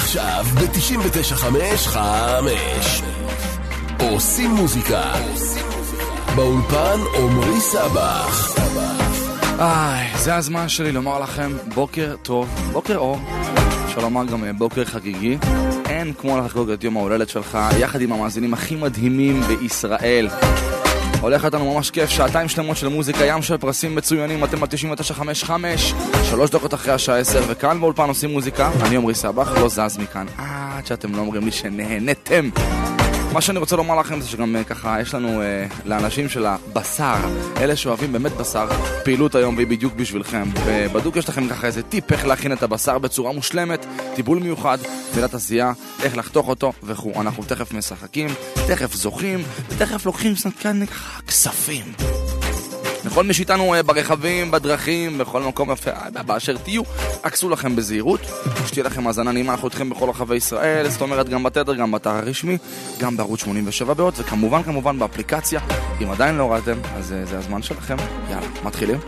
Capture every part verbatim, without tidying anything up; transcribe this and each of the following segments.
עכשיו ב-תשעים ותשע חמש חמש עושים מוזיקה באולפן עומרי סבח. איי, זה הזמן שלי לומר לכם בוקר טוב, בוקר אור, אפשר לומר גם בוקר חגיגי. אין כמו לחגוג את יום ההולדת שלך יחד עם המאזינים הכי מדהימים בישראל. הולך איתנו ממש כיף, שעתיים שלמות של מוזיקה, ים של פרסים מצוינים. אתם ב-תשעים ותשע חמש חמש, שלוש דקות אחרי השעה עשר, וכאן באולפן עושים מוזיקה. אני עומרי סבח, לא זז מכאן עד שאתם לא אומרים לי שנהנתם. מה שאני רוצה לומר לכם זה שגם ככה יש לנו אה, לאנשים של הבשר, אלה שאוהבים באמת בשר, פעילות היום והיא בדיוק בשבילכם. ובדוק יש לכם ככה איזה טיפ איך להכין את הבשר בצורה מושלמת, טיפול מיוחד, תפילת עשייה, איך לחתוך אותו וכו'. אנחנו תכף משחקים, תכף זוכים, ותכף לוקחים כאן ככה כספים. לכל מי שאיתנו ברכבים, בדרכים, בכל מקום יפה, באשר תהיו, עקסו לכם בזהירות, שתהיה לכם האזנה נעימה. אנחנו איתכם בכל רחבי ישראל, זאת אומרת גם בתדר, גם באתר הרשמי, גם בערוץ שמונים ושבע באות, וכמובן כמובן באפליקציה. אם עדיין לא ראיתם, אז זה הזמן שלכם. יאללה, מתחילים.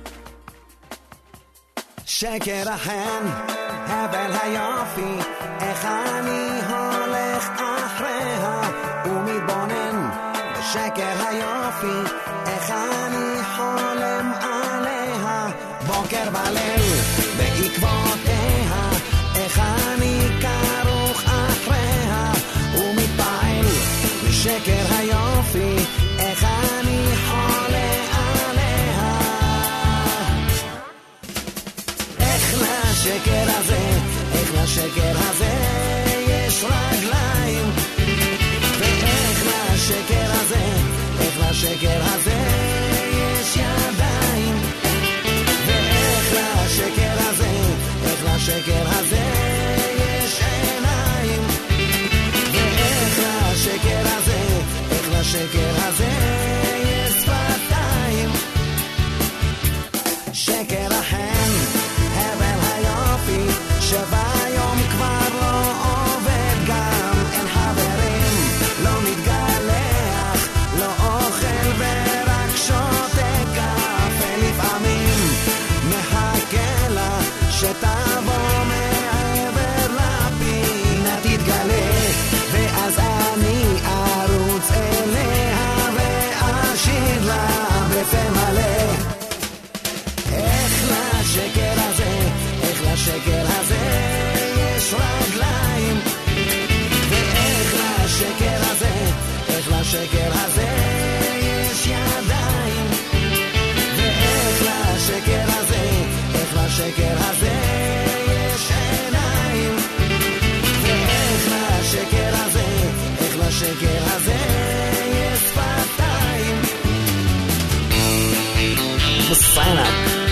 שקר החן, הבל היופי, איך אני הולך אחריה ומתבונן בשקר היופי, איך אני חולם עליה בוקר בליל בעקבותיה, איך אני כרוך אחריה ומתפעל בשקר היופי, איך אני חולה עליה. איך לשקר הזה, איך לשקר הזה יש רגליים, ואיך לשקר הזה, איך לשקר הזה יש ידיים, ואיך לשקר הזה, איך לשקר הזה יש עיניים, ואיך לשקר הזה, איך לשקר הזה יש שפתיים. שקר החן, הבל היופי, שביום כבר לא עובד, גם אין חברים, לא מתגלח, לא אוכל ורק שותה קפה, לפעמים מחכה לה שתבוא מעבר לפינה, תתגלה ואז אני ארוץ אליה ואשיר לה בפה מלא. איך לשקר הזה, איך לשקר הזה יש רגליים, ואיך לשקר הזה, איך לשקר הזה יש ידיים, ואיך לשקר הזה, איך לשקר הזה יש עיניים, ואיך לשקר הזה, איך לשקר הזה יש שפתיים. בסנה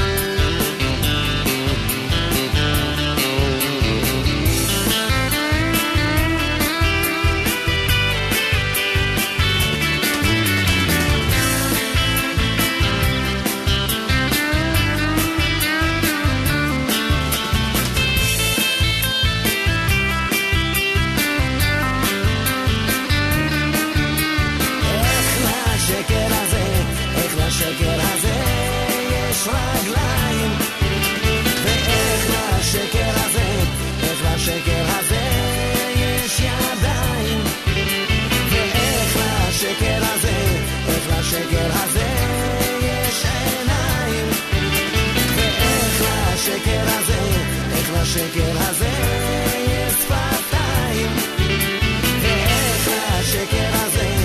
לשקר הזה יש רגליים, ואיך לשקר הזה, איך לשקר הזה יש ידיים, ואיך לשקר הזה, איך לשקר הזה יש עיניים, ואיך לשקר הזה, איך לשקר הזה יש שפתיים, ואיך לשקר הזה,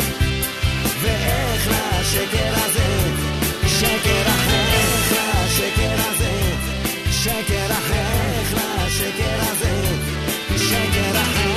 ואיך לשקר הזה, שקר אחר, איך לשקר הזה, שקר אחר, איך לשקר הזה, שקר אחר.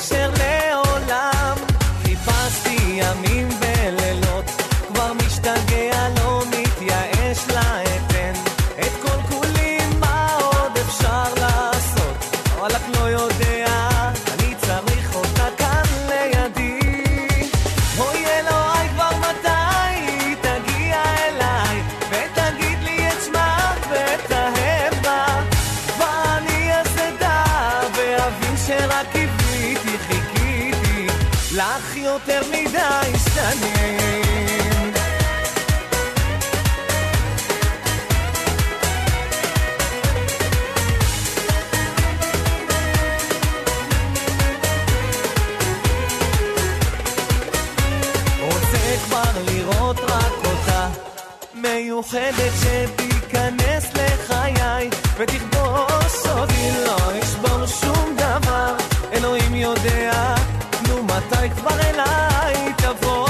קשר לעולם. חיפשתי ימים ולילות, כבר משתגע, לא מתייאש לאתן. את כל כולי מה עוד אפשר לעשות, וואלק לא יודע, אני צריך אותה כאן לידי. אוי אלוהי, כבר מתי תגיע אליי ותגיד לי את שמה ותאהב בה, ואני אסדה ואבין שרק קיוויתי, חיכיתי לך יותר מדי שנים. לראות רק אותה מיוחדת שתיכנס לחיי ותכבוש אותי, לא ישבור שום דבר. אלוהים יודע, נו מתי כבר אליי תבוא.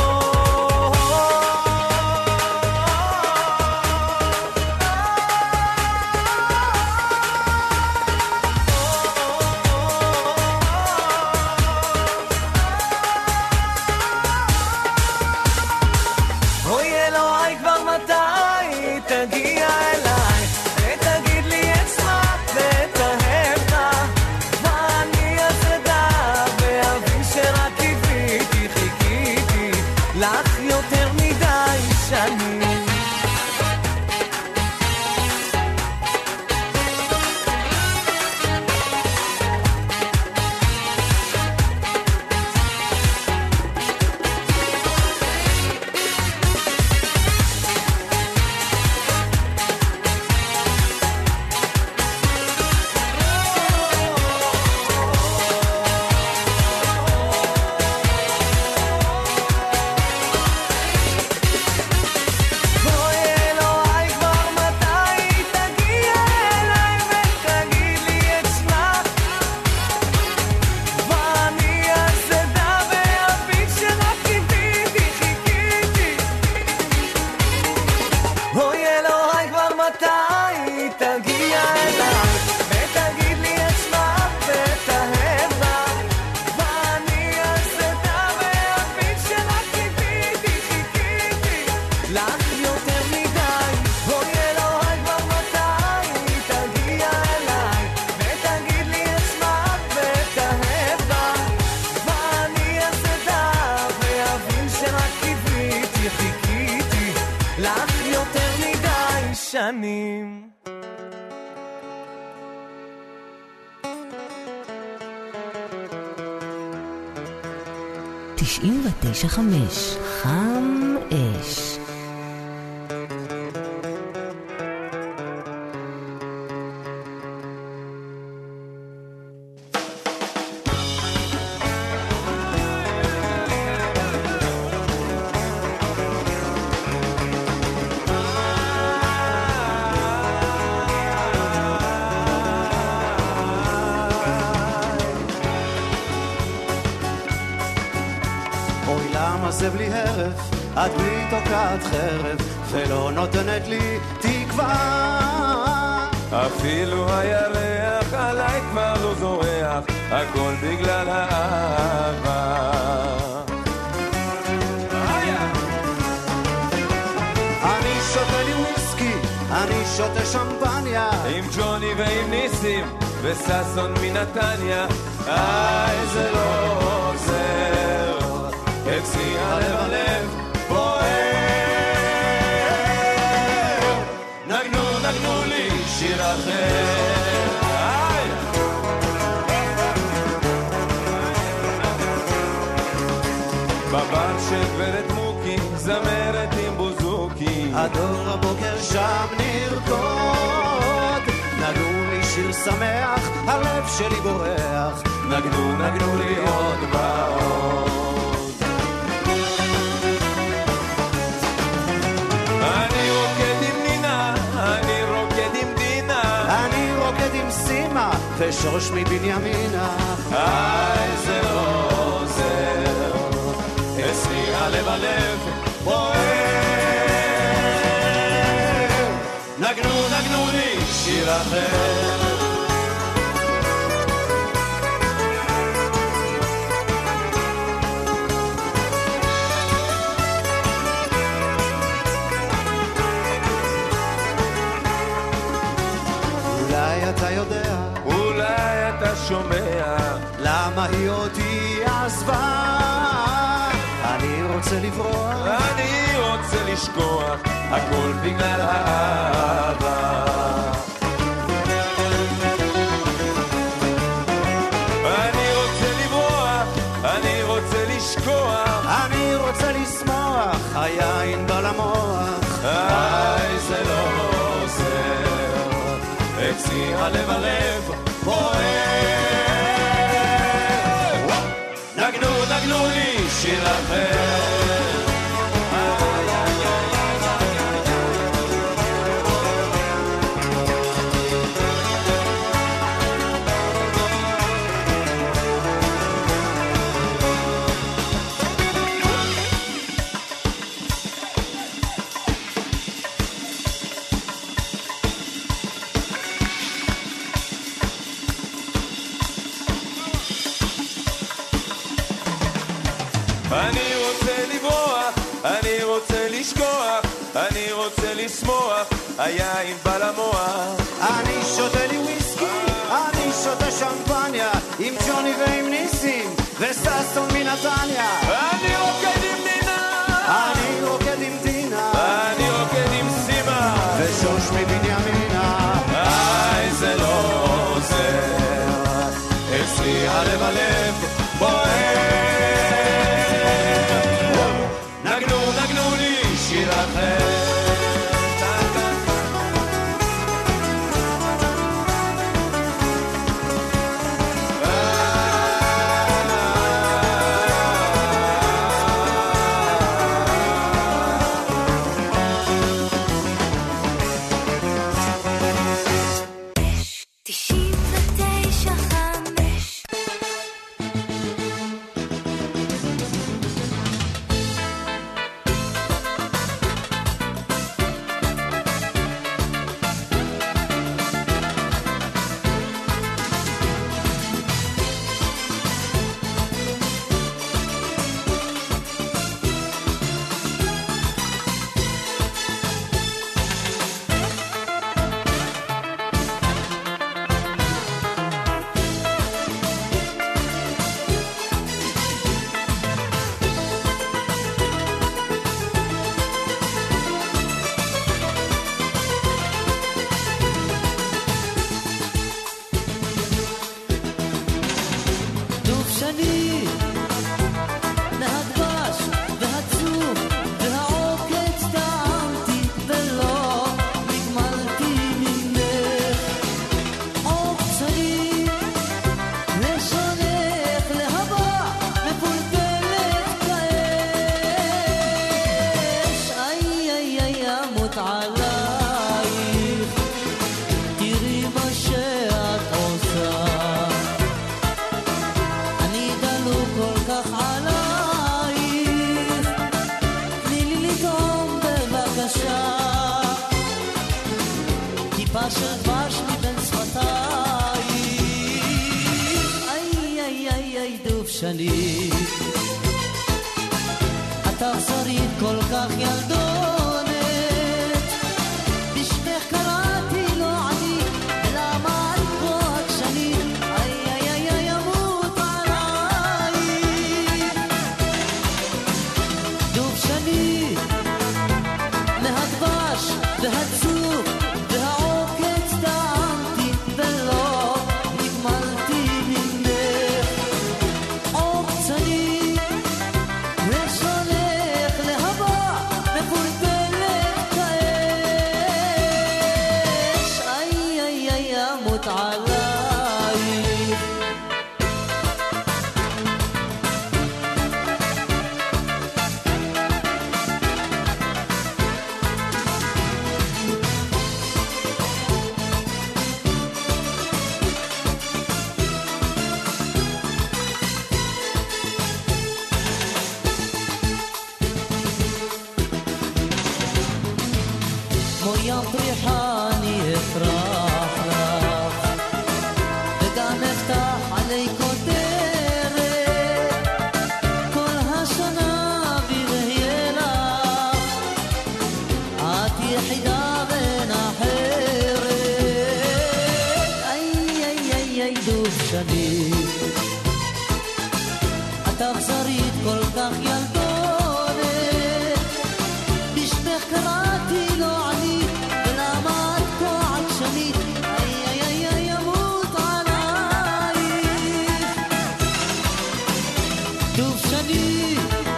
שנים. תשעים ותשע חמש חם אש. זה בלי הרף, את בלי תוקעת חרב ולא נותנת לי תקווה. אפילו הירח עליי כבר לא זורח, הכל בגלל האהבה. אני שותה לי וויסקי, אני שותה שמפניה, עם ג'וני ועם ניסים וססון מנתניה. איי זה לא עוזר, אצלי הלב הלב בוער. נגנו נגנו לי שיר אחר. בבר של גברת מוקי, זמרת עם בוזוקי, הדור הבוקר שם נרקוד. נגנו לי שיר שמח, הלב שלי בורח. נגנו נגנו לי עוד ועוד. אני רוקד עם נינה, אני רוקד עם דינה, אני רוקד עם סימה ושוש מבנימינה. איי זה לא עוזר, אצלי הלב הלב בוער. נגנו נגנו לי שיר אחר. שומע למה היא אותי עזבה? אני רוצה לברוח, אני רוצה לשכוח, הכל בגלל האהבה. אני רוצה לברוח, אני רוצה לשכוח, אני רוצה לשמוח, היין בא למוח. איי זה לא עוזר, אצלי הלב הלב בוער. נגנו נגנו לי שיר אחר. אני רוצה לברוח, אני רוצה לשכוח, אני רוצה לשמוח, היין בא למוח. אני שותה לי וויסקי, אני שותה שמפניה, עם ג'וני ועם ניסים, וססון מנתניה. אני רוקד עם נינה, אני רוקד עם דינה, אני רוקד עם סימה, ושוש מבנימינה. איי זה לא עוזר, אצלי הלב הלב בוער. נגנו נגנו לי שיר אחר. דובשני את אכזרית כל כך ילדונת בשמך קראתי לו אני ולמה את כה עקשנית איי איי איי איי ימות עלייך דובשני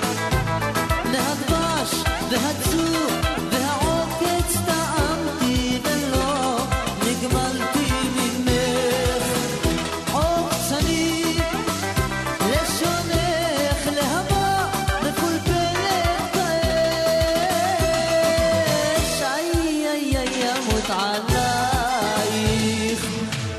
מהדבש והצור והעוקץ טעמתי ולא נגמלתי ממך עוקצני לשונך להבה מפולפלת כאש איי איי איי ימות עלייך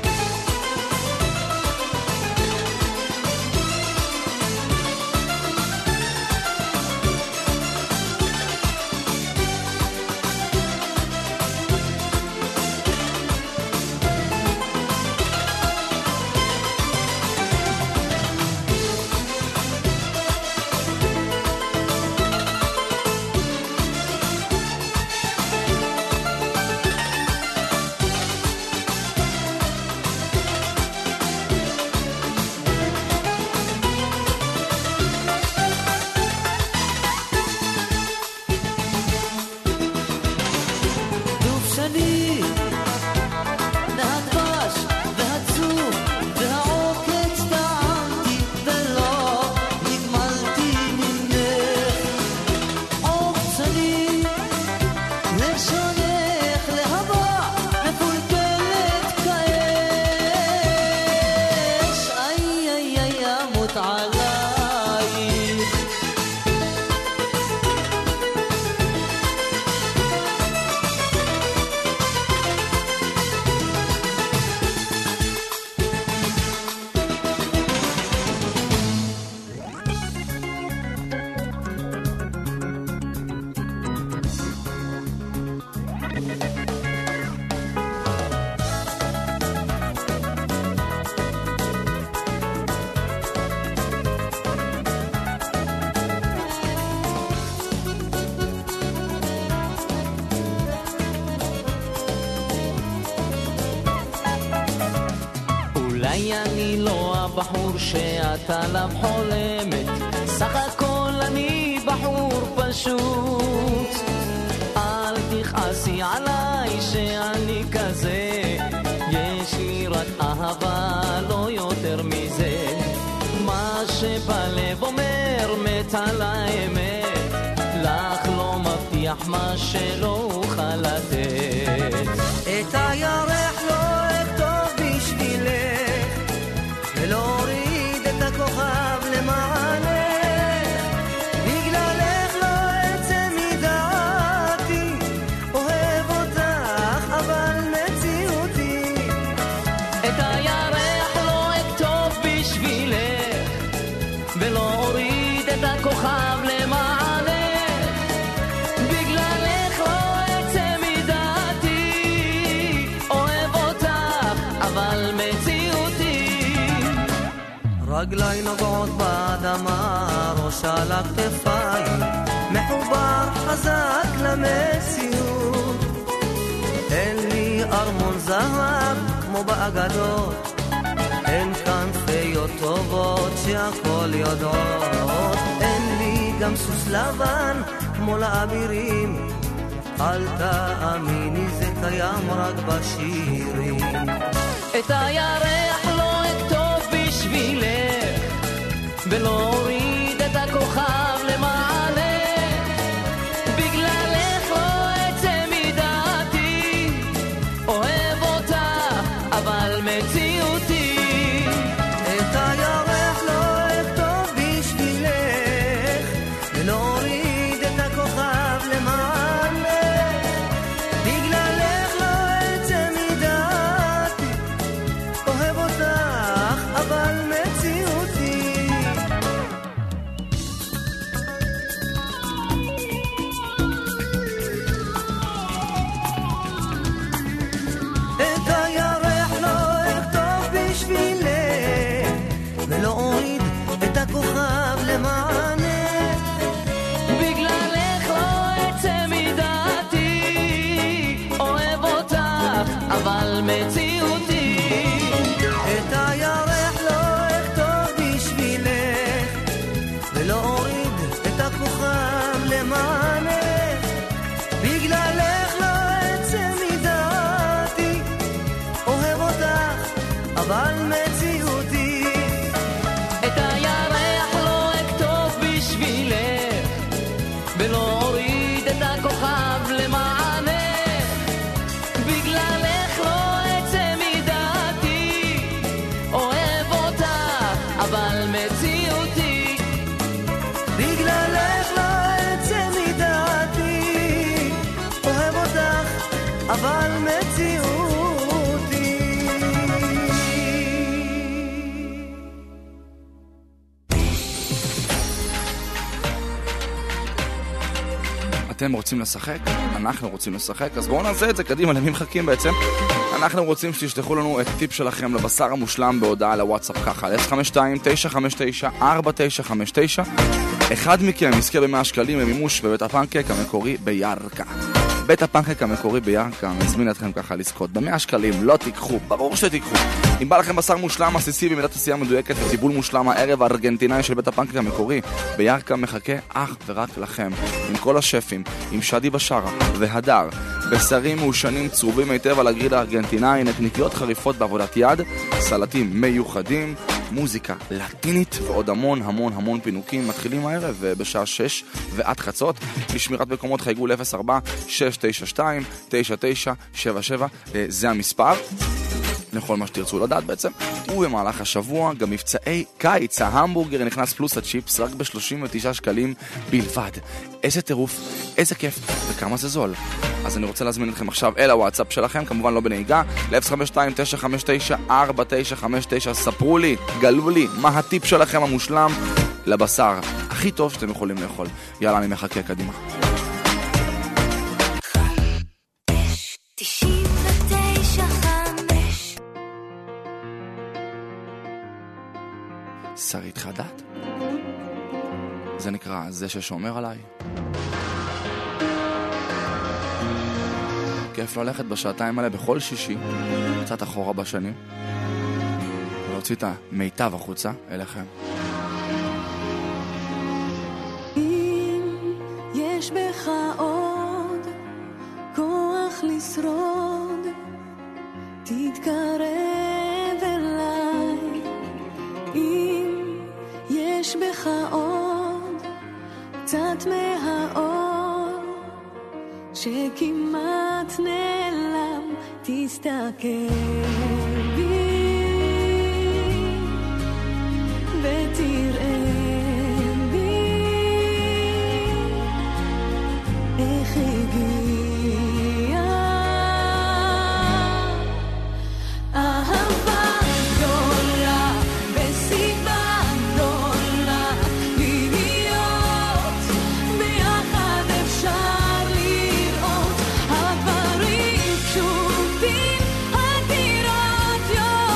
דובשני מהדבש והצור והעוקץ טעמתי ולא נגמלתי ממך עוקצני לשונך להבה מפולפלת כאש איי איי איי ימות עלייך אולי אני לא הבחור שאת עליו חולמת סך הכל אני בחור פשוט אל תכעסי עליי שאני כזה יש לי רק אהבה לא יותר מזה מה שבלב אומר מת על האמת לך לא מבטיח מה שלא אוכל לתת את הירח לא אכתוב בשבילך ולהוריד את הכוכב למענך בגללך לא אצא מדעתי אוהב אותך אבל מציאותי את הירח לא אכתוב בשבילך ולהוריד את הכוכב למענך בגללך לא אצא מדעתי אוהב אותך אבל מציאותי רגלי נוגעות באדמה ראש על הכתפיים מחובר חזק למציאות אין לי ארמון זהב כמו באגדות אין כאן פיות טובות שהכל יודעות אין לי גם סוס לבן כמו לאבירים אל תאמיני זה קיים רק בשירים את הירח לא אכתוב בשבילך ולהוריד את הכוכב למעלך בגללך לא אצא מדעתי אוהב אותך אבל מציאותי את הירח לא אכתוב בשבילך ולהוריד את הכוכב למעלך בגללך לא אצא מדעתי אוהב אותך אבל מציאותי את הירח לא אכתוב בשבילך ולהוריד את הכוכב למענך בגללך לא אצא מדעתי אוהב אותך אבל מציאותי את הירח אבל מציאותי. את הירח לא אכתוב בשבילך, ולא אוריד את הכוכב למענך, בגללך לא אצא מדעתי, אוהב אותך אבל מציאותי. בגללך לא אצא מדעתי, אוהב אותך אבל מציאותי. אתם רוצים לשחק? אנחנו רוצים לשחק, אז בואו נעשה את זה קדימה. למי מחכים בעצם? אנחנו רוצים שתשלחו לנו את הטיפ שלכם לבשר המושלם בהודעה לוואטסאפ ככה, אפס חמש שתיים תשע חמש תשע ארבע תשע חמש תשע. אחד מכם יזכה ב-מאה שקלים למימוש בבית הפנקק המקורי בירכא. בית הפנקק המקורי בירכא מזמין אתכם ככה לזכות ב-מאה שקלים. לא תיקחו, ברור שתיקחו. אם בא לכם בשר מושלם עסיסי במידת עשייה מדויקת וטיבול מושלם, הערב הארגנטינאי של בית הפנקק המקורי בירכא מחכה אך ורק לכם, עם כל השפים, עם שדי בשרה והדר, בשרים מעושנים צרובים היטב על הגריל הארגנטינאי, נקניקיות חריפות בעבודת יד, סלטים מיוחדים, מוזיקה לטינית ועוד המון המון המון פינוקים. מתחילים הערב בשעה שש ועד חצות. לשמירת מקומות חייגו ל-אפס ארבע שש תשע שתיים תשע תשע שבע שבע, זה המספר לכל מה שתרצו לדעת בעצם. ובמהלך השבוע גם מבצעי קיץ, ההמבורגר נכנס פלוס הצ'יפס רק ב-שלושים ותשעה שקלים בלבד. איזה טירוף, איזה כיף וכמה זה זול. אז אני רוצה להזמין אתכם עכשיו אל הוואטסאפ שלכם, כמובן לא בנהיגה, ל-אפס חמש שתיים תשע חמש תשע ארבע תשע חמש תשע. ספרו לי, גלו לי מה הטיפ שלכם המושלם לבשר הכי טוב שאתם יכולים לאכול. יאללה, אני מחכה, קדימה. שרית חדת? זה נקרא זה ששומר עליי. כיף ללכת בשעתיים האלה בכל שישי, קצת אחורה בשנים, ולהוציא את המיטב החוצה אליכם. אם יש בך עוד כוח לשרוד, תתקרב אליי. אם יש בך עוד קצת מהאור שכמעט נעלם, תסתכל בי ותראה בי איך הגיע אהבה גדולה וסיבה גדולה להיות ביחד. אפשר לראות הדברים פשוטים, הדירות יותר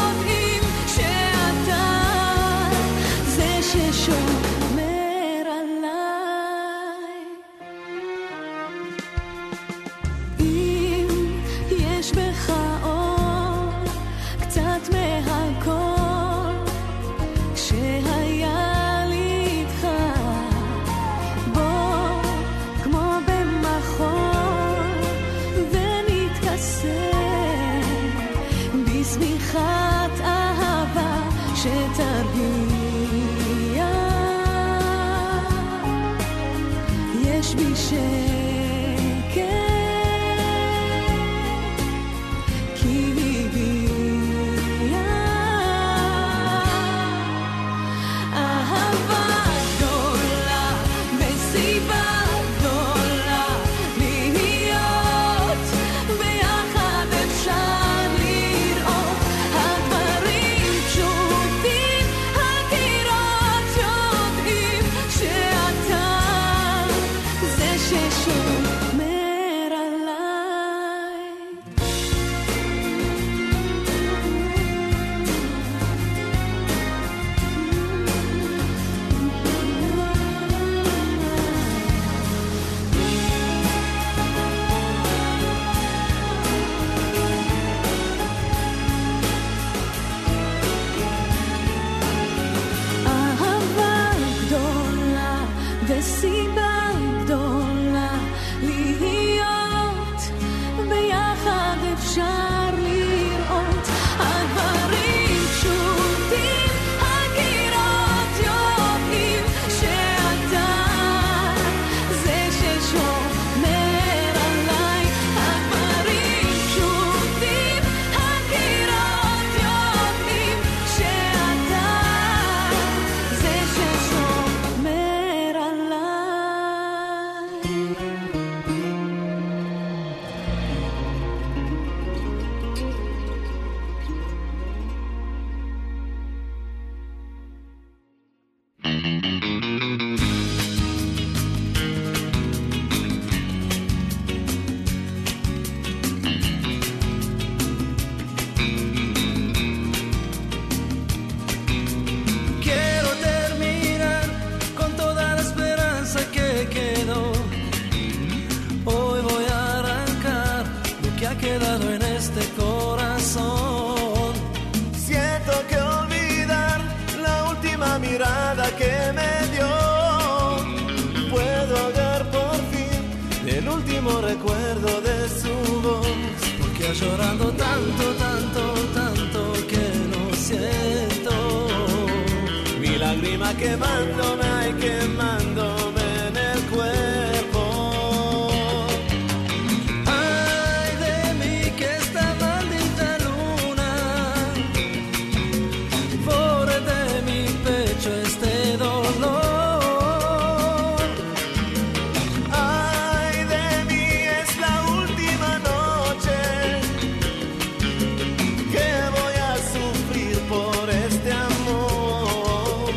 Que me dio, puedo hallar por fin el último recuerdo de su voz, porque ha llorado tanto, tanto, tanto que lo siento. Mi lágrima quemándome, ay, quemándome en el cuerpo. Ay de mí que esta maldita luna borre de mi pecho este dolor. Ay de mí, es la última noche que voy a sufrir por este amor.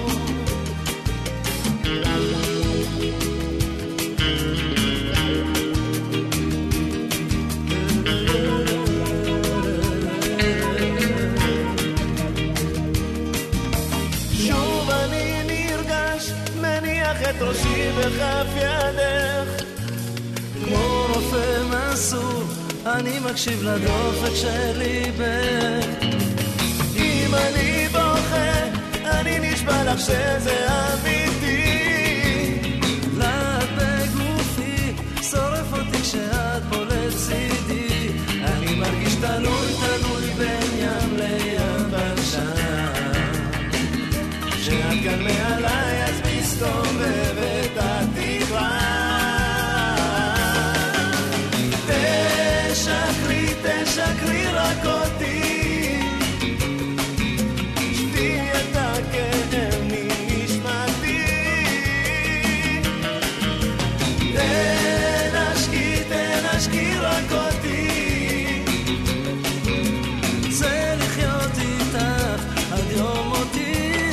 שוב אני נרגש, מניח את ראשי בכף ידך, כמו רופא מסור, אני מקשיב לדופק של ליבך. אם אני בוכה, אני נשבע לך שזה אמיתי. לעד בגופי, שורף אותי כשאת פה לצידי. אני מרגיש תלוי, תלוי בין ים ליבשה. כשאת כאן מעליי אז מסתובבת התקווה. תשקרי, תשקרי רק אותי, שתי את הכאב מנשמתי. תנשקי, תנשקי רק אותי, זה לחיות איתך עד יום מותי.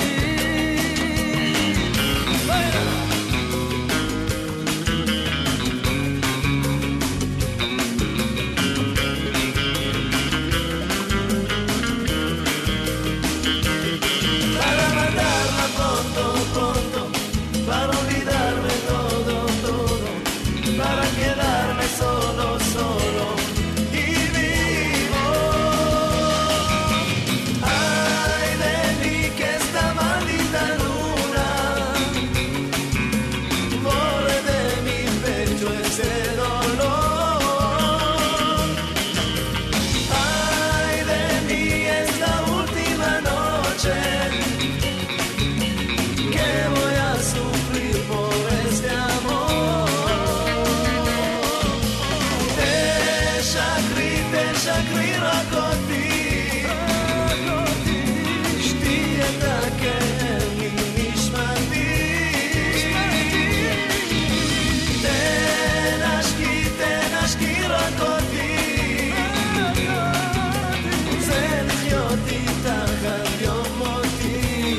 Solo, solo y vivo. Ay de mí que esta maldita luna borre de mi pecho ese dolor. Ay de mí, es la última noche que voy a sufrir por este amor. תשקרי רק אותי, שתי את הכאב מנשמתי. תנשקי, תנשקי רק אותי, זה לחיות איתך עד יום מותי.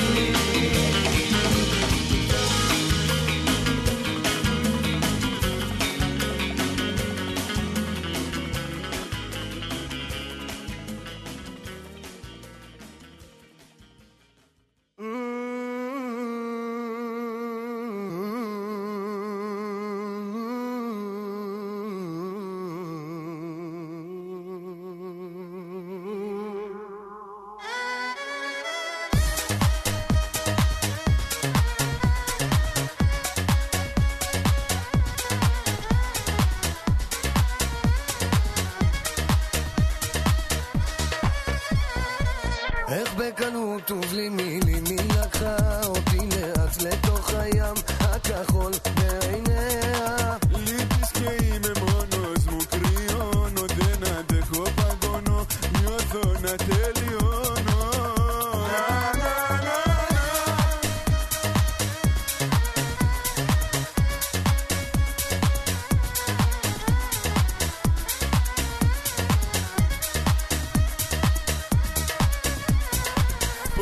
איך בקלות טוב לי מילים, מי לקחה אותי לאט לתוך הים הכחול בעיניה. Li tiskeime monos mukriono dena de copagono mio zona teliono.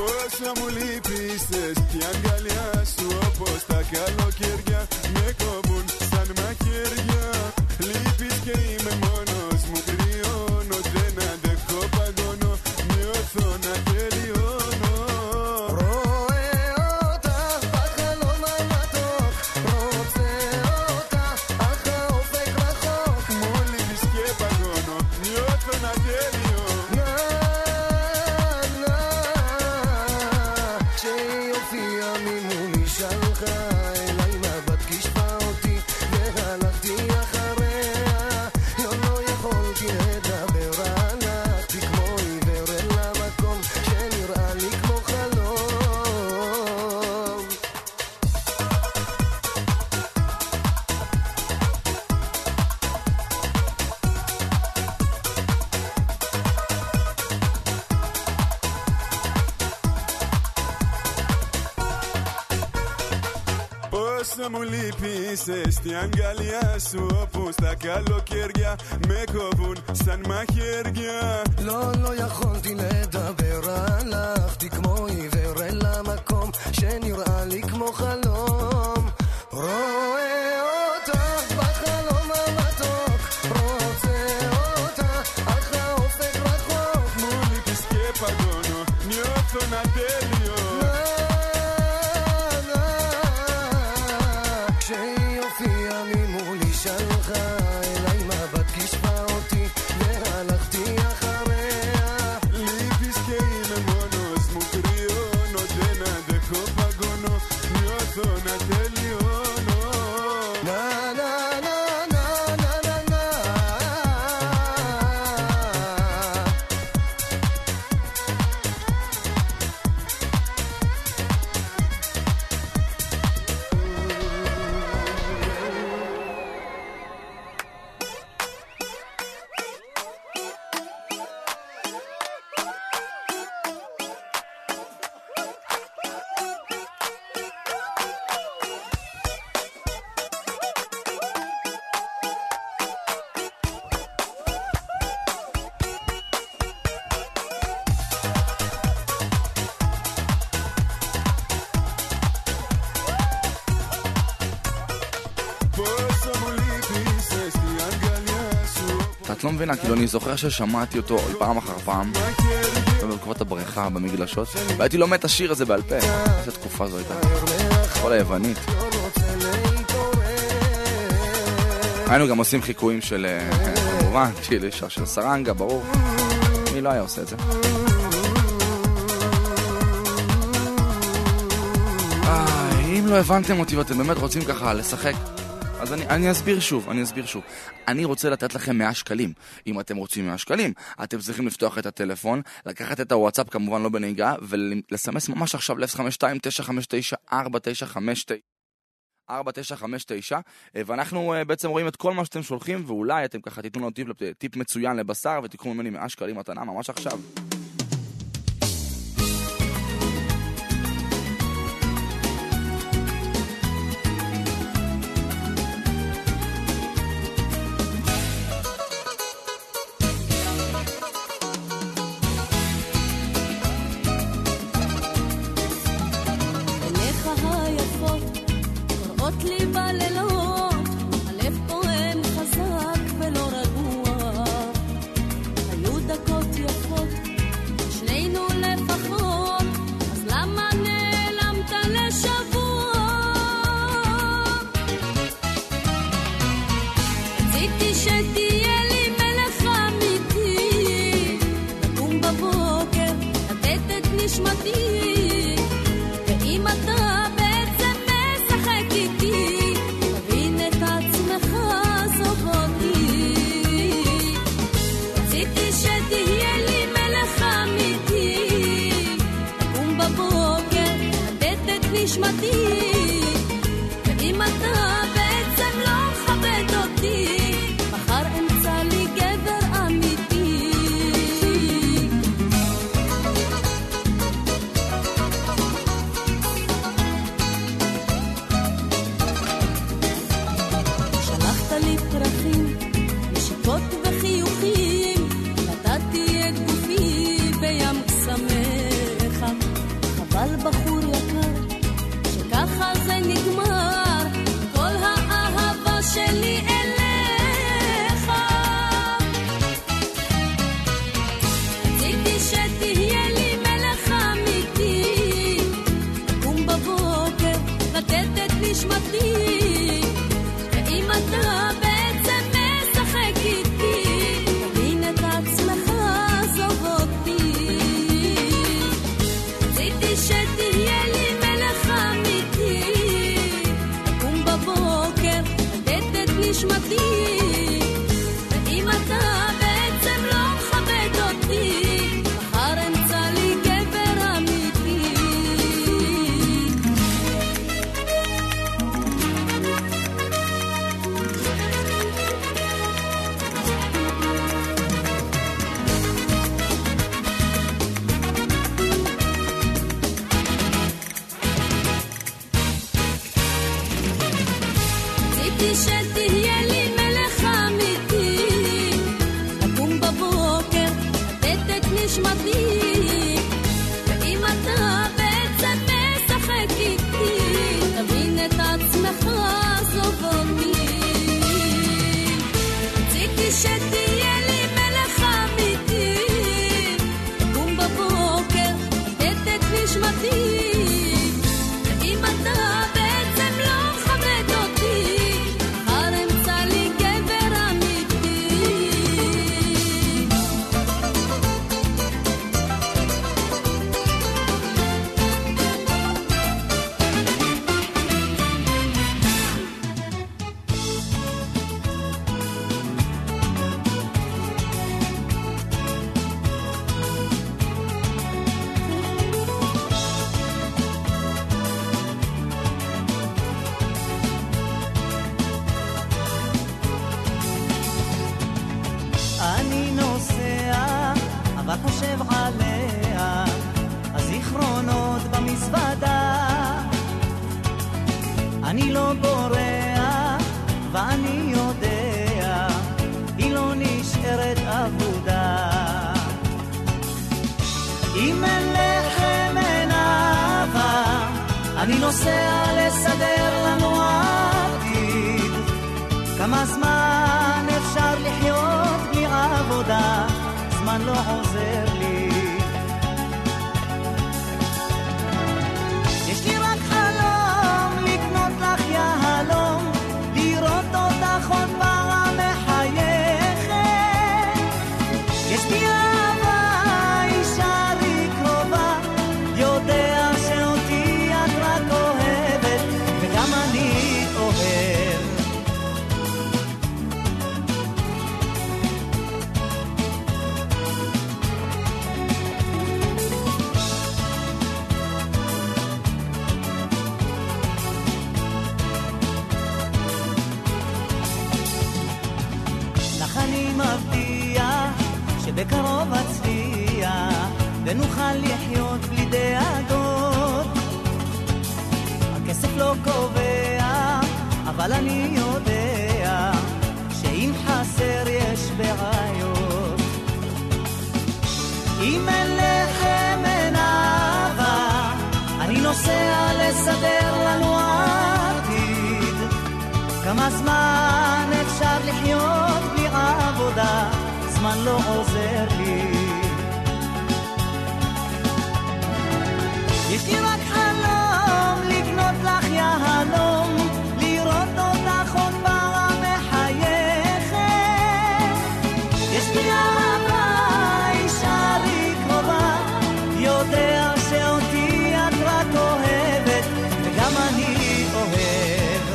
Πόσα μου λείπησες κι αγκαλιά σου, όπως τα καλοκαίρια με κόβουν σαν μαχαίρια. Λείπεις και είμαι μόνος μου, κρυώνω, δεν αντέχω, παγώνω, νιώθω να τελειώνω. רואה אותך בחלום המתוק, רוצה אותך, אך האופק רחוק. Μου λείπεις και παγώνω, νιώθω να τελειώνω. כשיופיע ממולי שלחה אליי מבט כשפה אותי והלכתי אחריה. לא לא יכולתי לדבר, הלכתי כמו עיוור אל המקום שנראה לי כמו חלום. Πόσα μου λείπησες στη αγκαλιά σου, όπως τα καλοκαίρια με κόβουν σαν μαχαίρια. לא לא יכולתי לדבר, הלכתי כמו עיוור אל המקום שנראה לי כמו חלום. רואה אותך בחלום המתוק, רוצה אותך, אך האופק רחוק. Μου λείπεις και παγώνω, νιώθω να τελειώνω. כשיופיע ממולי שלחה אליי מבט כשפה אותי והלכתי אחריה. Λείπεις και είμαι μόνος μου, κρυώνω, δεν αντέχω, παγώνω, νιώθω να τελειώνω. Να να να να να να να. Πόσα μου λείπησες στη αγκαλιά σου, את לא מבינה, כאילו אני זוכר ששמעתי אותו פעם אחר פעם במקומות הבריכה, במגלשות, והייתי לומד את השיר הזה בעל פה. איזה תקופה זו הייתה, כל היוונית. היינו גם עושים חיקויים של, כמובן, של סרנגה, ברור. מי לא היה עושה את זה? אם לא הבנתם אותי ואתם באמת רוצים ככה לשחק, אז אני, אני אסביר שוב, אני אסביר שוב. אני רוצה לתת לכם מאה שקלים. אם אתם רוצים מאה שקלים, אתם צריכים לפתוח את הטלפון, לקחת את הוואטסאפ, כמובן לא בנהיגה, ולסמס ממש עכשיו ל-אפס חמש שתיים תשע חמש תשע ארבע תשע חמש תשע ארבע תשע חמש תשע, ואנחנו בעצם רואים את כל מה שאתם שולחים, ואולי אתם ככה תיתנו לנו טיפ, טיפ מצוין לבשר, ותיקחו ממני מאה שקלים מתנה ממש עכשיו. רציתי שתהיה לי מלך אמיתי, לקום בבוקר, לתת את נשמתי, ואם אתה בעצם לא מכבד אותי, מחר אמצא לי גבר אמיתי. רציתי שתהיה לי מלך אמיתי, לקום בבוקר, לתת את נשמתי, ואם אתה בעצם משחק איתי, תבין את עצמך, עזוב אותי. רציתי שתהיה לי מלך אמיתי, לקום בבוקר, לתת את נשמתי, ואם אתה בעצם לא מכבד אותי, מחר אמצא לי גבר אמיתי. אני נוסע, אבל חושב עליה, הזיכרונות במזוודה. אני לא בורח, ואני יודע, היא לא נשארת עבודה. אם אין לחם אין אהבה, אני נוסע לסדר לנו עתיד. כמה זמן אפשר לחיות בלי עבודה, זמן לא עוזר לי. יש לי רק חלום לקנות לך יהלום, לראות אותך עוד פעם מחייכת. יש לי אהבה, אישה לי קרובה, יודע שאותי את רק אוהבת, וגם אני אוהב. לך אני מבטיח שבקרוב אצליח, ונוכל לחיות בלי דאגות. הכסף לא קובע, אבל אני יודע שאם חסר יש בעיות. אם אין לחם אין אהבה, אני נוסע לסדר לנו עתיד. כמה זמן אפשר לחיות בלי עבודה, זמן לא עוזר לי. יש לי רק חלום לקנות לך יהלום, לראות אותך עוד פעם מחייכת. יש לי אהבה, אישה לי קרובה, יודע שאותי את רק אוהבת, וגם אני אוהב.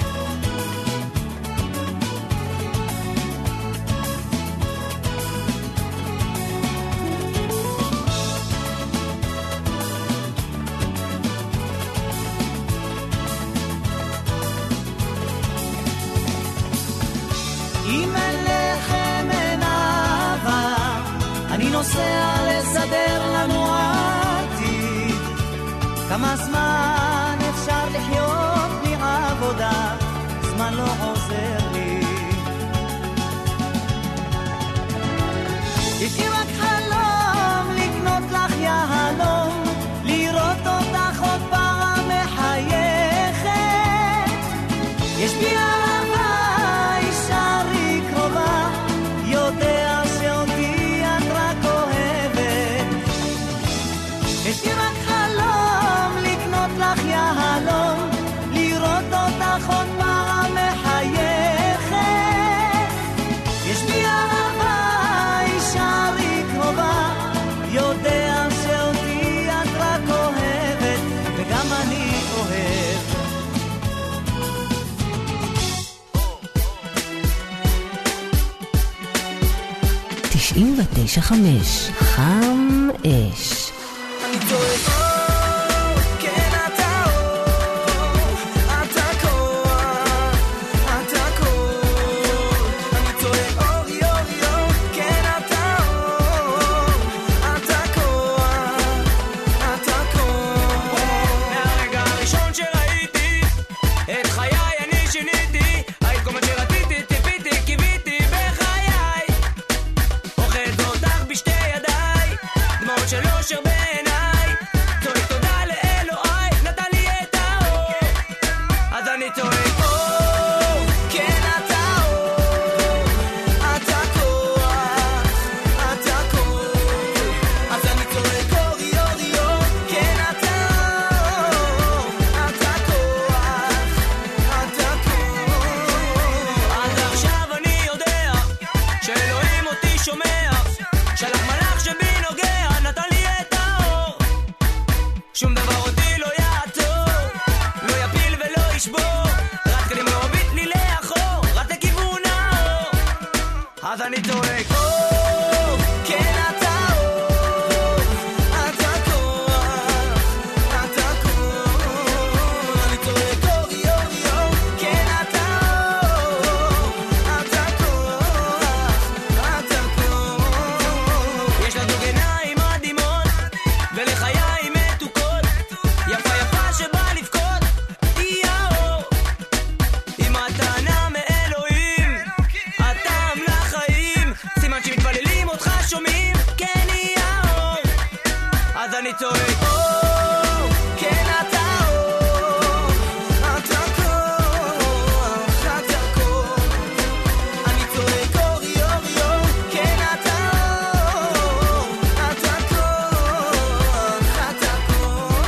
אם אין לחם אין אהבה, אני נוסע לסדר לנו עתיד. כמה זמן אפשר לחיות בלי עבודה, זמן לא עוזר לי. יש לי רק חלום לקנות לך יהלום, לראות אותך עוד פעם מחייכת. יש בי אהבה, אישה לי קרובה, יודע שאותי את רק אוהבת. יש לי רק חלום לקנות לך יהלום, לראות אותך עוד פעם מחייכת. תשעים ותשע חמש חם אש. אני טועה אור, כן אתה אור, אתה כוח, אתה כוח. אני טועה אור, יור, יור, כן אתה אור, אתה כוח, אתה כוח. מהרגע הראשון שראיתי את חיי אני שיניתי, היית כל מה שרציתי, ציפיתי, קיוויתי בחיי, אוכלת אותך בשתי ידיי, דמעות של אושר בעיניי, צועק תודה לאלוהי, נתן לי את האור. אז אני צועק אור, כן אתה אור, אתה כוח, אתה כוח. אז אני צועק אור, יור, יור, כן אתה אור, אתה כוח, אתה כוח. אז עכשיו אני יודע שאלוהים אותי שומע, שלח מלאך שבי נוגע, נתן לי את האור. שום דבר אותי לא יעצור, לא יפיל ולא ישבור, רק קדימה לא מביט לי לאחור, רק לכיוון האור. אז אני צועק אור, כן אתה אור, אתה כוח, אתה כוח. אני צועק אור, יור, יור, כן אתה אור, אתה כוח, אתה כוח. יש לה זוג עיניים מדהימות ולחיים מתוקות, יפה יפה שבא לבכות, היא האור. היא מתנה מאלוהים, הטעם לחיים, סימן שמתפללים אותך שומעים, כן היא האור. אז אני צועק אור, כן אתה אור, אתה כוח, אתה כוח. אני צועק אור, יור, יור, כן אתה אור, אתה כוח, אתה כוח.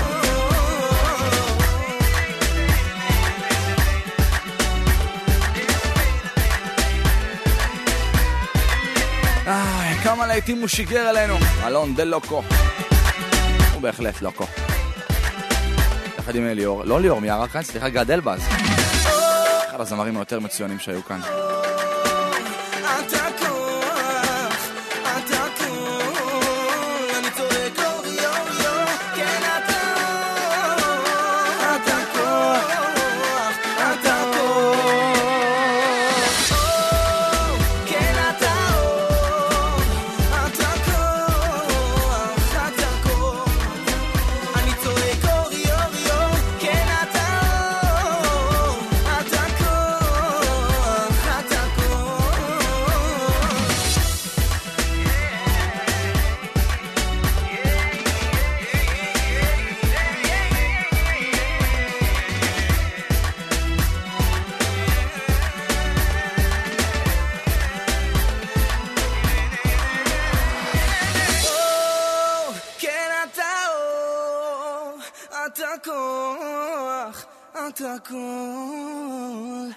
איי, כמה לעיתים הוא שיגר אלינו. אלון דה לוקו. הוא בהחלט לוקו. יחד עם ליאור, לא ליאור מיערה כאן, סליחה, גד אלבז. אחד הזמרים היותר מצוינים שהיו כאן. אתה כוח, אתה כוח. אני צועק אור, יור, יור, כן אתה אור, אתה כוח, אתה כוח. אור, כן אתה אור, אתה כוח, אתה כוח. אני צועק אור, יור, יור, כן אתה אור, אתה כוח, אתה כוח. אור, כן אתה אור, אתה כוח, אתה כוח.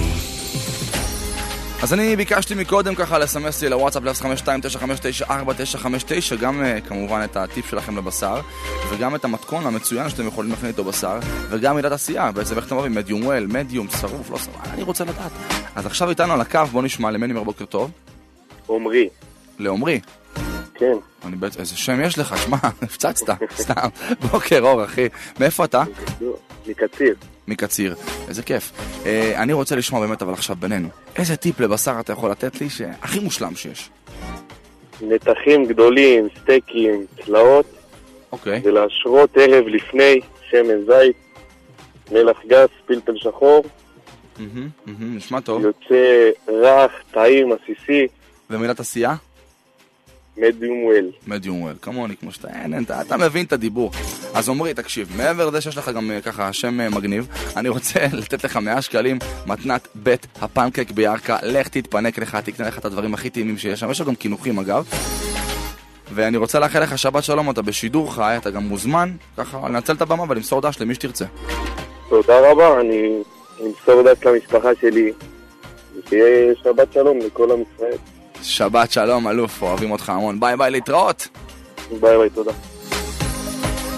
אז אני ביקשתי מקודם ככה לסמס לי לוואטסאפ אפס חמש שתיים תשע חמש תשע ארבע תשע חמש תשע, גם uh, כמובן את הטיפ שלכם לבשר, וגם את המתכון המצוין שאתם יכולים להכין איתו בשר, וגם מידת עשייה, בעצם איך אתם אוהבים, מדיום וול, מדיום, שרוף, לא שרוף, אני רוצה לדעת. אז עכשיו איתנו על הקו, בוא נשמע, למי נאמר בוקר טוב? עומרי. לעומרי. כן. אני בעצם, איזה שם יש לך, שמע, הפצצת, סתם. בוקר אור, אחי. מאיפה אתה? מקציר. מקציר, איזה כיף. אה, אני רוצה לשמוע באמת, אבל עכשיו בינינו, איזה טיפ לבשר אתה יכול לתת לי שהכי מושלם שיש? נתחים גדולים, סטייקים, צלעות, אוקיי. ולהשרות ערב לפני, שמן זית, מלח גס, פלפל שחור. מהמם, מהמם, נשמע טוב. יוצא רך, טעים, עסיסי. ומילת עשייה? מדיום וול. מדיום וול, כמוני, כמו שאתה, אין, אין, אתה, אתה מבין את הדיבור. אז עומרי, תקשיב, מעבר לזה שיש לך גם ככה שם מגניב, אני רוצה לתת לך מאה שקלים מתנת בית הפנקק בירקה, לך תתפנק לך, תקנה לך את הדברים הכי טעימים שיש שם, יש לו גם כינוחים אגב, ואני רוצה לאחל לך שבת שלום, אתה בשידור חי, אתה גם מוזמן, ככה, לנצל את הבמה ולמסור דש למי שתרצה. תודה רבה, אני אמסור דש למשפחה שלי, ושיהיה שבת שלום לכל עם ישראל. שבת שלום, אלוף, אוהבים אותך המון, ביי ביי, להתראות. ביי ביי, תודה.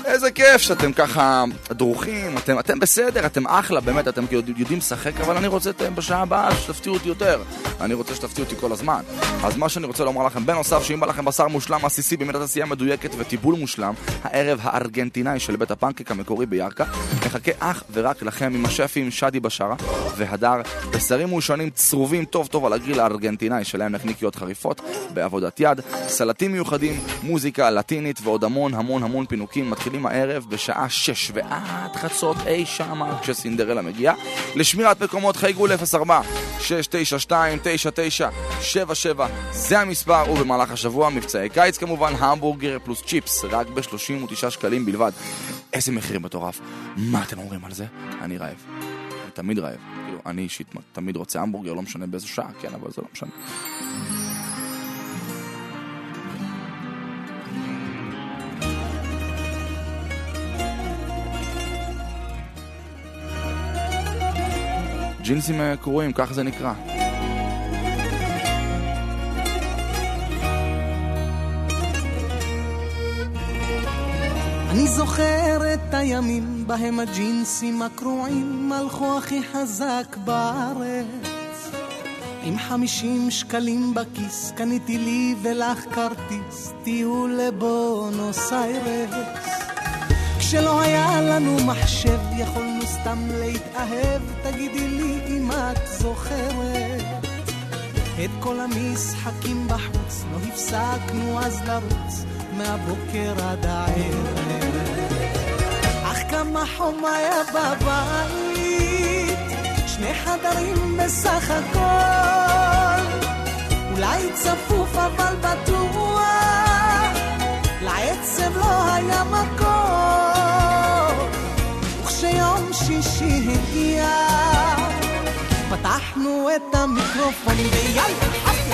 איזה כיף שאתם ככה דרוכים, אתם, אתם בסדר, אתם אחלה, באמת, אתם יודעים לשחק, אבל אני רוצה בשעה הבאה שתפתיעו אותי יותר. אני רוצה שתפתיעו אותי כל הזמן. אז מה שאני רוצה לומר לכם, בנוסף, שאם בא לכם בשר מושלם, עסיסי במידת עשייה מדויקת וטיבול מושלם, הערב הארגנטינאי של בית הפנקק המקורי בירקה, מחכה אך ורק לכם עם השפים שדי בשרה והדר, בשרים מושנים צרובים טוב טוב על הגריל הארגנטינאי שלהם נקניקיות חריפות, בעבודת יד, סלטים מיוחדים, מוזיקה לטינית ועוד המון המון המון פינוקים. מתחילים הערב בשעה שש ועד חצות אי שמה כשסינדרלה מגיעה. לשמירת מקומות חייגו ל-אפס ארבע שש תשע שתיים תשע תשע שבע שבע, זה המספר. ובמהלך השבוע מבצעי קיץ כמובן, המבורגר פלוס צ'יפס רק ב-שלושים ותשעה שקלים בלבד. איזה מחיר מטורף, מה אתם אומרים על זה? אני רעב, אני תמיד רעב, כאילו אני אישית תמיד רוצה המבורגר, לא משנה באיזו שעה, כן, אבל זה לא משנה. ג'ינסים קרועים, כך זה נקרא. אני זוכר את הימים בהם הג'ינסים הקרועים הלכו הכי חזק בארץ. עם חמישים שקלים בכיס קניתי לי ולך כרטיס טיול לבונוס איירס. כשלא היה לנו מחשב יכולנו סתם להתאהב. תגידי לי אם את זוכרת את כל המשחקים בחוץ, לא הפסקנו אז לרוץ מהבוקר עד הערב. אך כמה חום היה בבית, שני חדרים בסך הכל, אולי צפוף אבל בטוח, לעצב לא היה מקום. וכשיום שישי הגיע פתחנו את המיקרופון ויאללה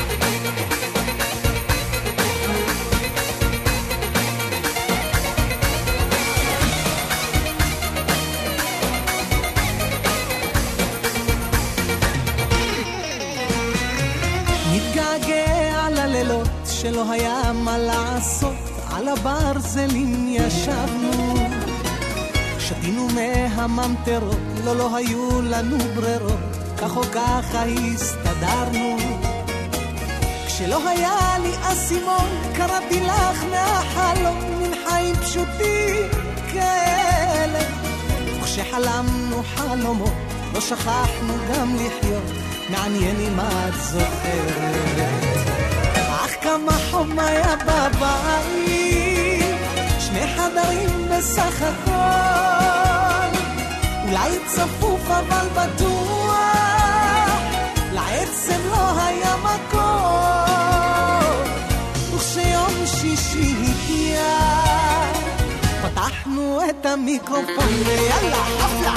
נתגעגע ללילות שלא היה מה לעשות, על הברזלים ישבנו, שתינו מהממטרות, לא לא היו לנו ברירות, כך או ככה הסתדרנו. כשלא היה לי אסימון קראתי לך מהחלום, מן חיים פשוטים כאלה. וכשחלמנו חלומות לא שכחנו גם לחיות, מעניין אם את זוכרת. אך כמה חום היה בבית, שני חדרים בסך הכל, אולי צפוף אבל בטוח, לעצם לא היה מקום. וכשיום שישי הגיע פתחנו את המיקרופון ויאללה חפלה.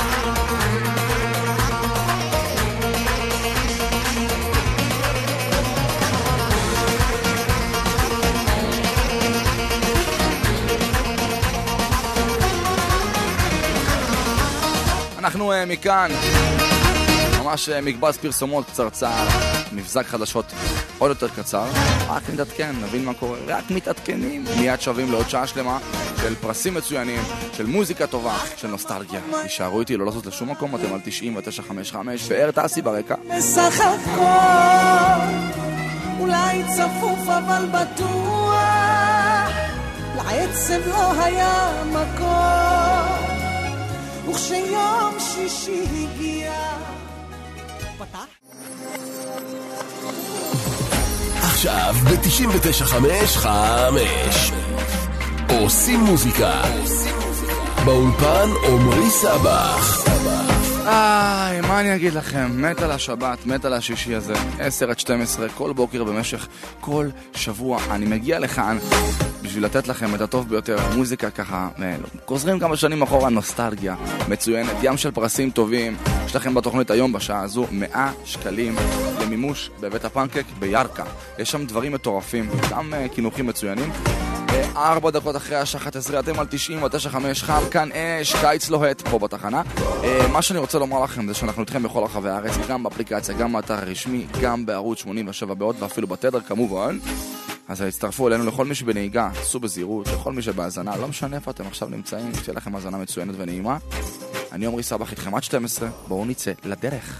אנחנו uh, מכאן ממש uh, מקבץ פרסומות קצרצר, מבזק חדשות עוד יותר קצר, רק נתעדכן, נבין מה קורה, רק מתעדכנים, מיד שווים לעוד שעה שלמה של פרסים מצוינים, של מוזיקה טובה, של נוסטלגיה. תישארו איתי, לא לעשות לשום מקום, אתם על תשעים ותשע חמש חמש ואר תעשי ברקע. משחק כל, אולי צפוף אבל בטוח, לעצב לא היה מקום. וכשיום שישי הגיע פתח עכשיו ב-תשעים ותשע חמש חמש עושים מוזיקה באולפן עומרי סבח. איי, מה אני אגיד לכם? מת על השבת, מת על השישי הזה, עשר עד שתים עשרה, כל בוקר במשך כל שבוע אני מגיע לכאן בשביל לתת לכם את הטוב ביותר, מוזיקה ככה, גוזרים כמה שנים אחורה, נוסטלגיה מצוינת, ים של פרסים טובים. יש לכם בתוכנית היום בשעה הזו מאה שקלים למימוש בבית הפנקק בירקה. יש שם דברים מטורפים, גם uh, כינוכים מצוינים. ארבע דקות אחרי השעה אחת עשרה, אתם על תשעים ותשע חמש, חם כאן אש, קיץ לוהט פה בתחנה. מה שאני רוצה לומר לכם זה שאנחנו איתכם בכל רחבי הארץ, גם באפליקציה, גם באתר הרשמי, גם בערוץ שמונים ושבע בעוד, ואפילו בתדר כמובן. אז הצטרפו אלינו לכל מי שבנהיגה, עשו בזהירות, לכל מי שבהזנה, לא משנה איפה אתם עכשיו נמצאים, שתהיה לכם הזנה מצוינת ונעימה. אני עומרי סבח איתכם עד שתים עשרה, בואו נצא לדרך.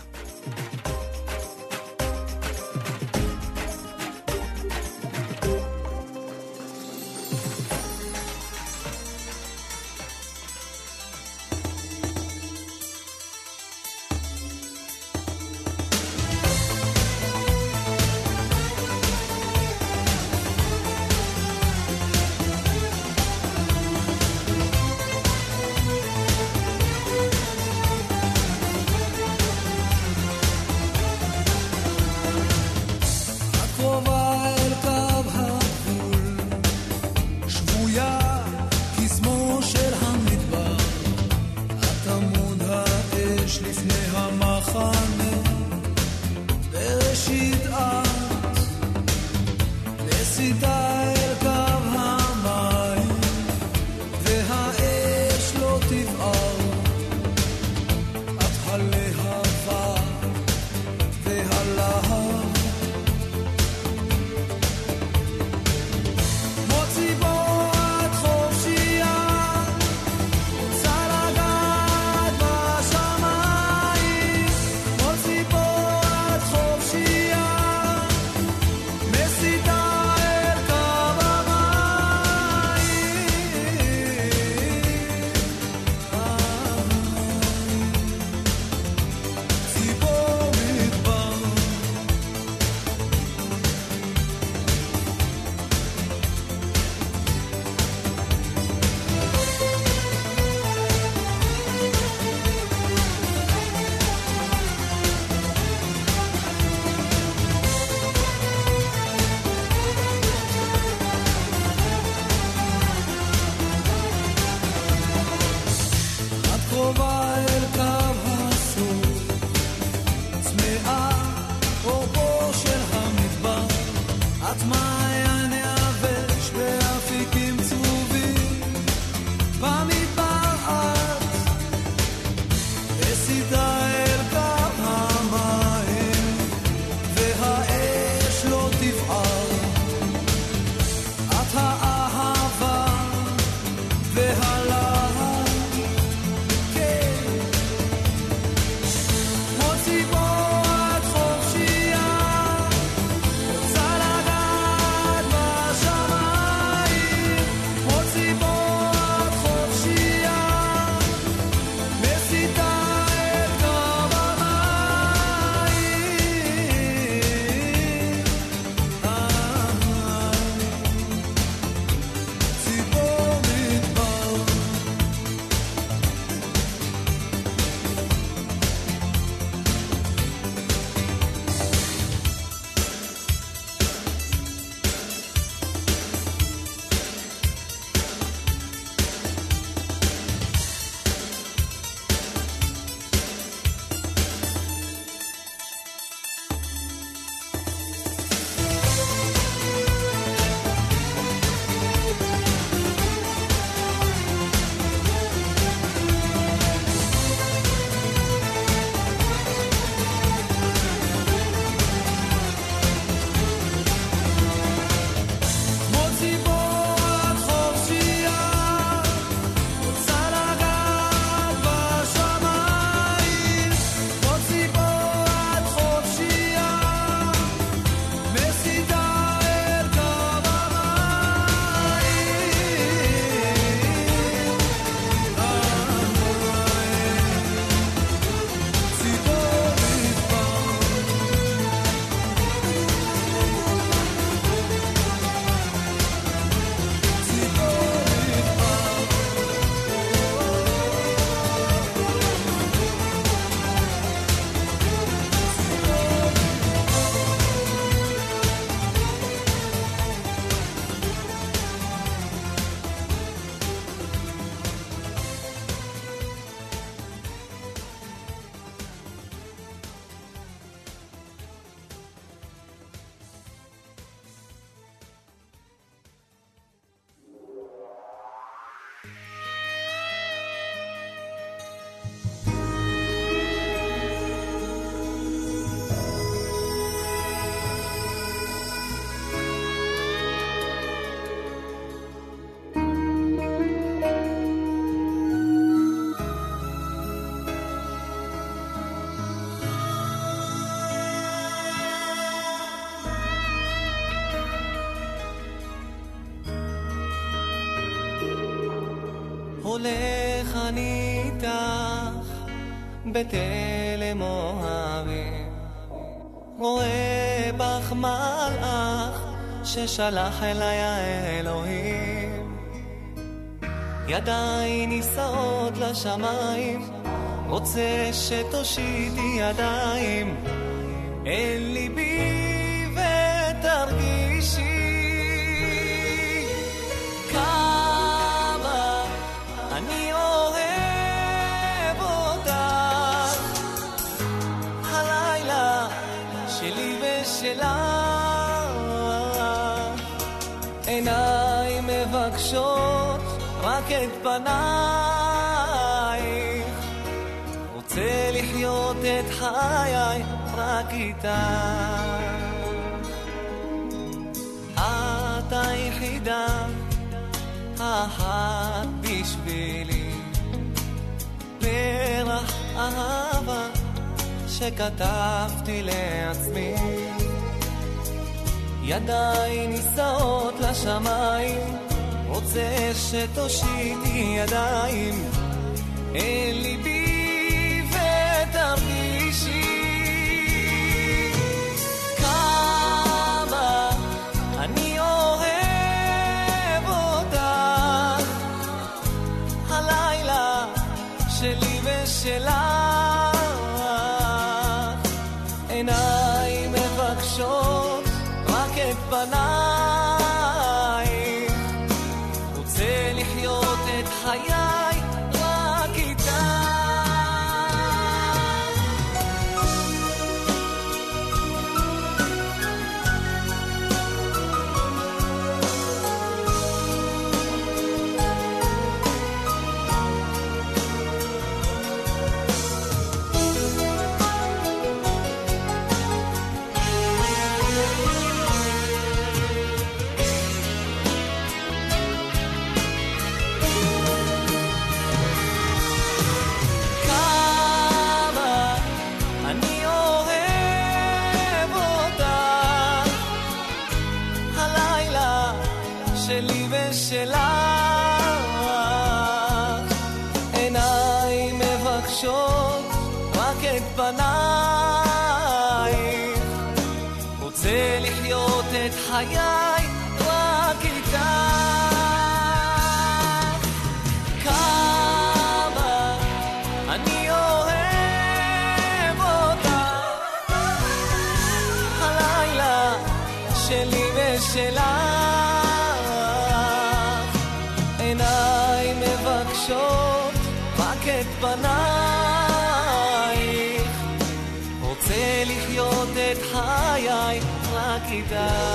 והלהב, כן איתך בתלם אוהבים, רואה בך מלאך ששלח אליי האלוהים. ידיי נישאות לשמיים, רוצה שתושיטי ידיים אל ליבי ותרגישי כמה אני אוהב אותך. הלילה שלי ושלך, עיניי מבקשות רק את פנייך, רוצה לחיות את חיי רק איתך. את היחידה אחת בשבילי, פרח אהבה שכתבתי לעצמי. ידיי נישאות לשמיים, רוצה שתושיטי ידיים אל ליבי ותרגישי כמה אני אוהב אותך. הלילה שלי ושלך, עיניי מבקשות רק את פנייך, רוצה לחיות את חיי רק איתך. שלך, עיניי מבקשות רק את פנייך, רוצה לחיות את חיי רק איתך. כמה אני אוהב אותך, הלילה שלי ושלך, עיניי מבקשות רק את פנייך, רוצה לחיות את חיי רק איתך.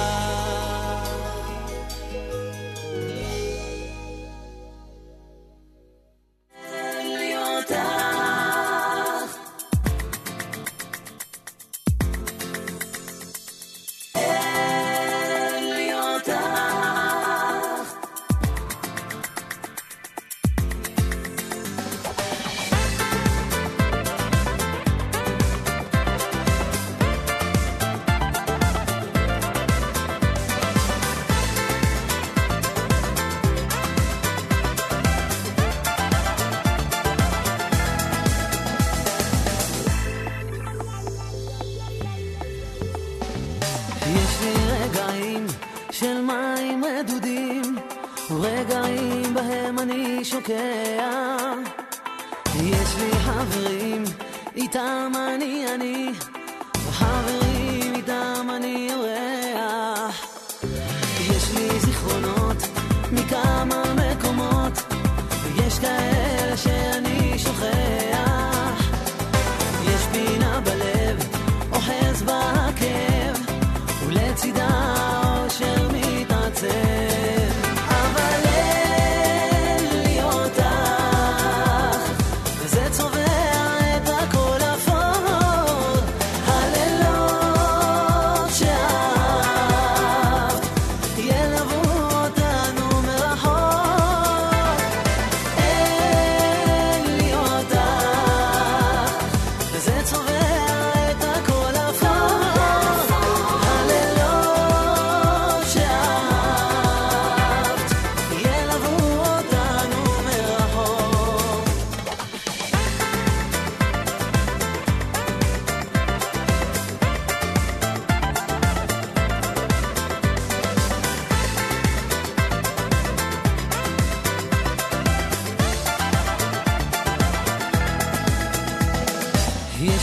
רגעים בהם אני שוקע, יש לי חברים איתם אני אני, וחברים איתם אני אורח. יש לי זיכרונות מכמה מקומות, ויש כאלה שאני שוכח. יש פינה בלב אוחז בכאב, ולצידה אושר מתעצב. אבל אין לי אותך, וזה צובע את הכל אפור.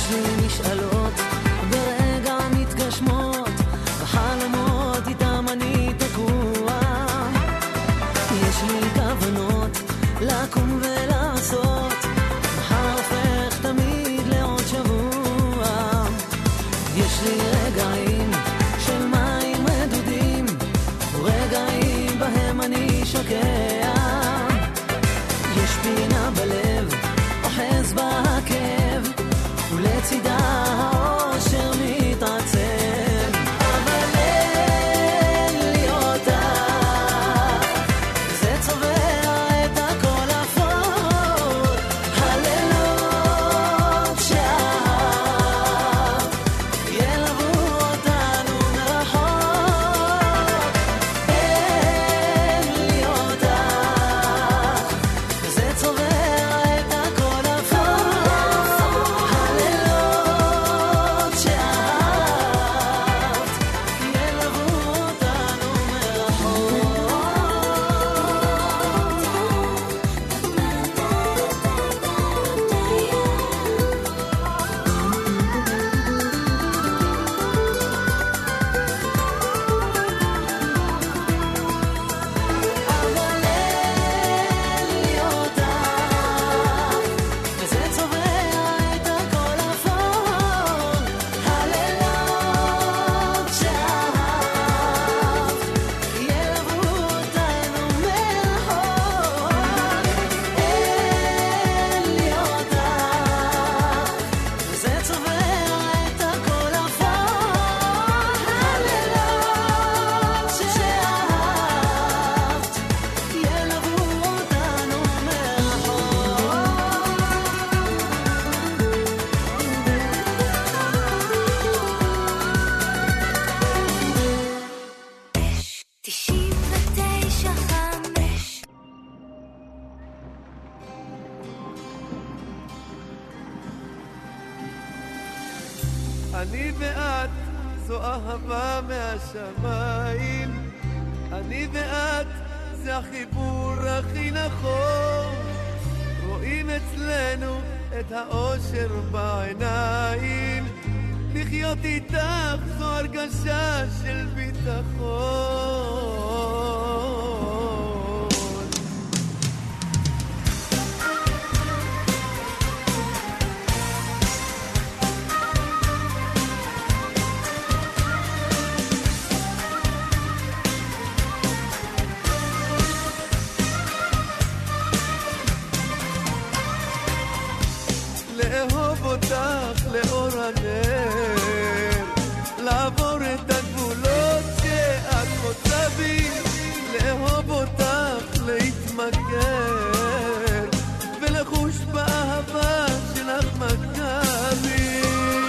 לי משאלות ברגע מתגשמות, בחלומות איתם אני תקוע. יש לי כוונות לקום ולעשות, מחר הופך תמיד לעוד שבוע. יש לי רגעים של מים רדודים, ורגעים בהם אני שקע. יש פינה בלב, אוחז בה הכאב, ולצידה האושר מתעצב. אבל אין לי אותה, זה צובע את הכל אפור. הלילות שאהב ילוו אותנו מרחוק. אין לי אותה, זה צובע את הכל אפור. הלילות שאהבת ילוו אותנו אבל אין לי אותה, וזה צובע את הכל אפור. הלילות שאהבת ילוו אותנו מרחוק. אין לי אותה, וזה צובע את הכל אפור. הלילות שאהבת ילוו אותנו תשעים ותשע חמש. אני ואת זו אהבה מהשמיים, אני ואת זה החיבור הכי נכון. רואים אצלנו את האושר בעיניים, לחיות איתך זו הרגשה של ביטחון. לאהוב אותך לאור הנר, לעבור את הגבולות שאת חוצה בי, לאהוב אותך להתמכר, ולחוש באהבה שלך מכבי.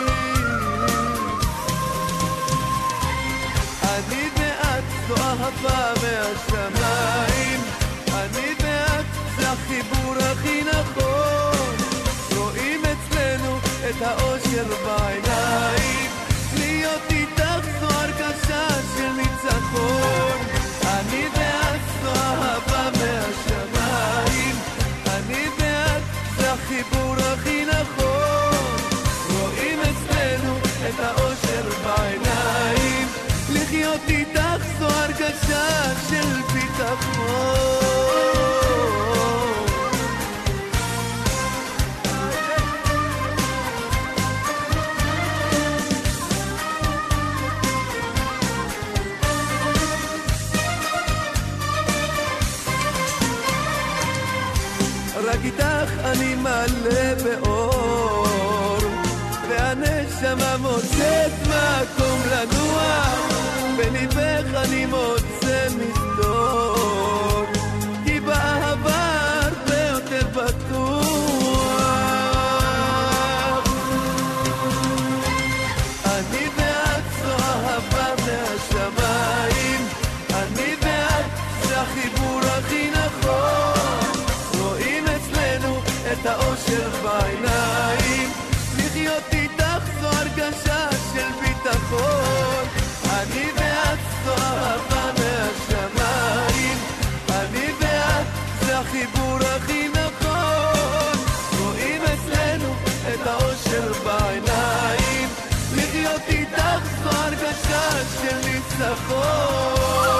אני ואת זו אהבה מהשמיים, אני ואת זה החיבור הכי נכון. רואים אצלנו את האושר בעיניים, להיות איתך זו הרגשה של ניצחון. אני ואת זו אהבה מהשמיים, אני ואת זה החיבור הכי נכון. רואים אצלנו את האושר בעיניים, לחיות איתך זו הרגשה של ביטחון. רק איתך אני מלא באור, והנשמה מוצאת מקום לנוע, בליבך אני מוצא מסתור, כי באהבה הרבה יותר בטוח. אני ואת זו אהבה מהשמיים, אני ואת זה החיבור הכי נכון. רואים אצלנו את האושר בעיניים, לחיות איתך זו הרגשה של ביטחון. אני ואת זו אהבה מהשמיים, אני ואת זה החיבור הכי נכון. רואים אצלנו את האושר בעיניים, של ניצחון.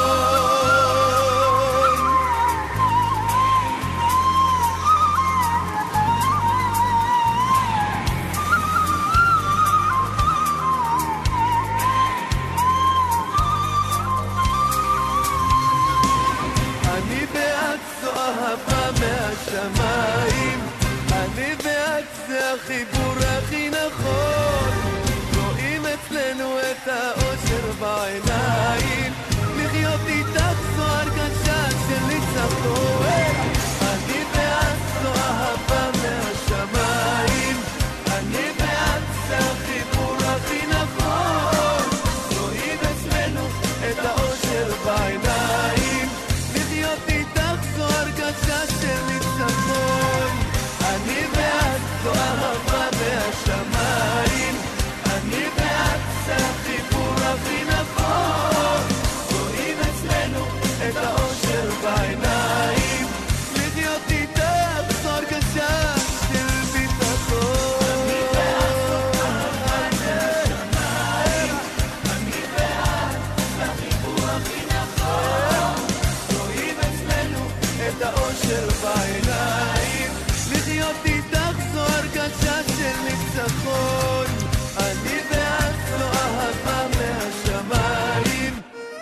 אני בעד זו אהבה מהשמיים, אני בעד זה החיבור הכי נכון. רואים אצלנו את האושר בעיניים, לחיות איתך זו הרגשה של ניצחון. אני בעד זו אהבה מהשמיים, אני בעד זה החיבור הכי נכון. רואים אצלנו את האושר בעיניים, לחיות איתך זו הרגשה של ניצחון. אני בעד זו אהבה מהשמיים, אני בעד זה החיבור הכי נכון. רואים אצלנו את האושר בעיניים, לחיות איתך זו הרגשה של ביטחון. אני בעד זו אהבה מהשמיים, אני בעד זה החיבור הכי נכון. רואים אצלנו את האושר בעיניים, לחיות איתך זו הרגשה של ניצחון. אני בעד זו אהבה מהשמיים.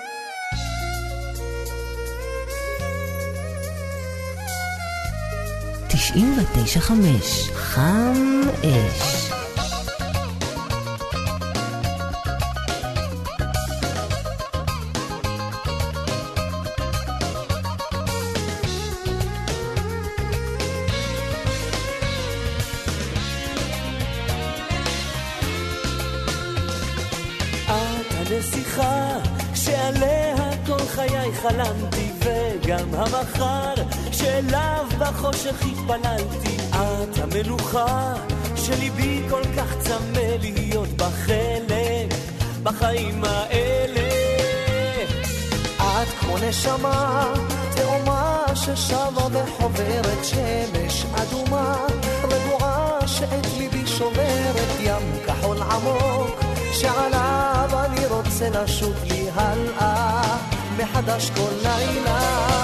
תשעים ותשע חמש חם אש. הנסיכה שעליה כל חיי חלמתי, וגם המחר שאליו בחושך התפללתי. את המלוכה שליבי כל כך צמא להיות בחלק בחיים האלה. את כמו נשמה תאומה ששבה וחוברת, שמש אדומה רגועה שאת ליבי שוברת, ים כחול עמוק שעליו אני רוצה לשוט לי הלאה מחדש כל לילה.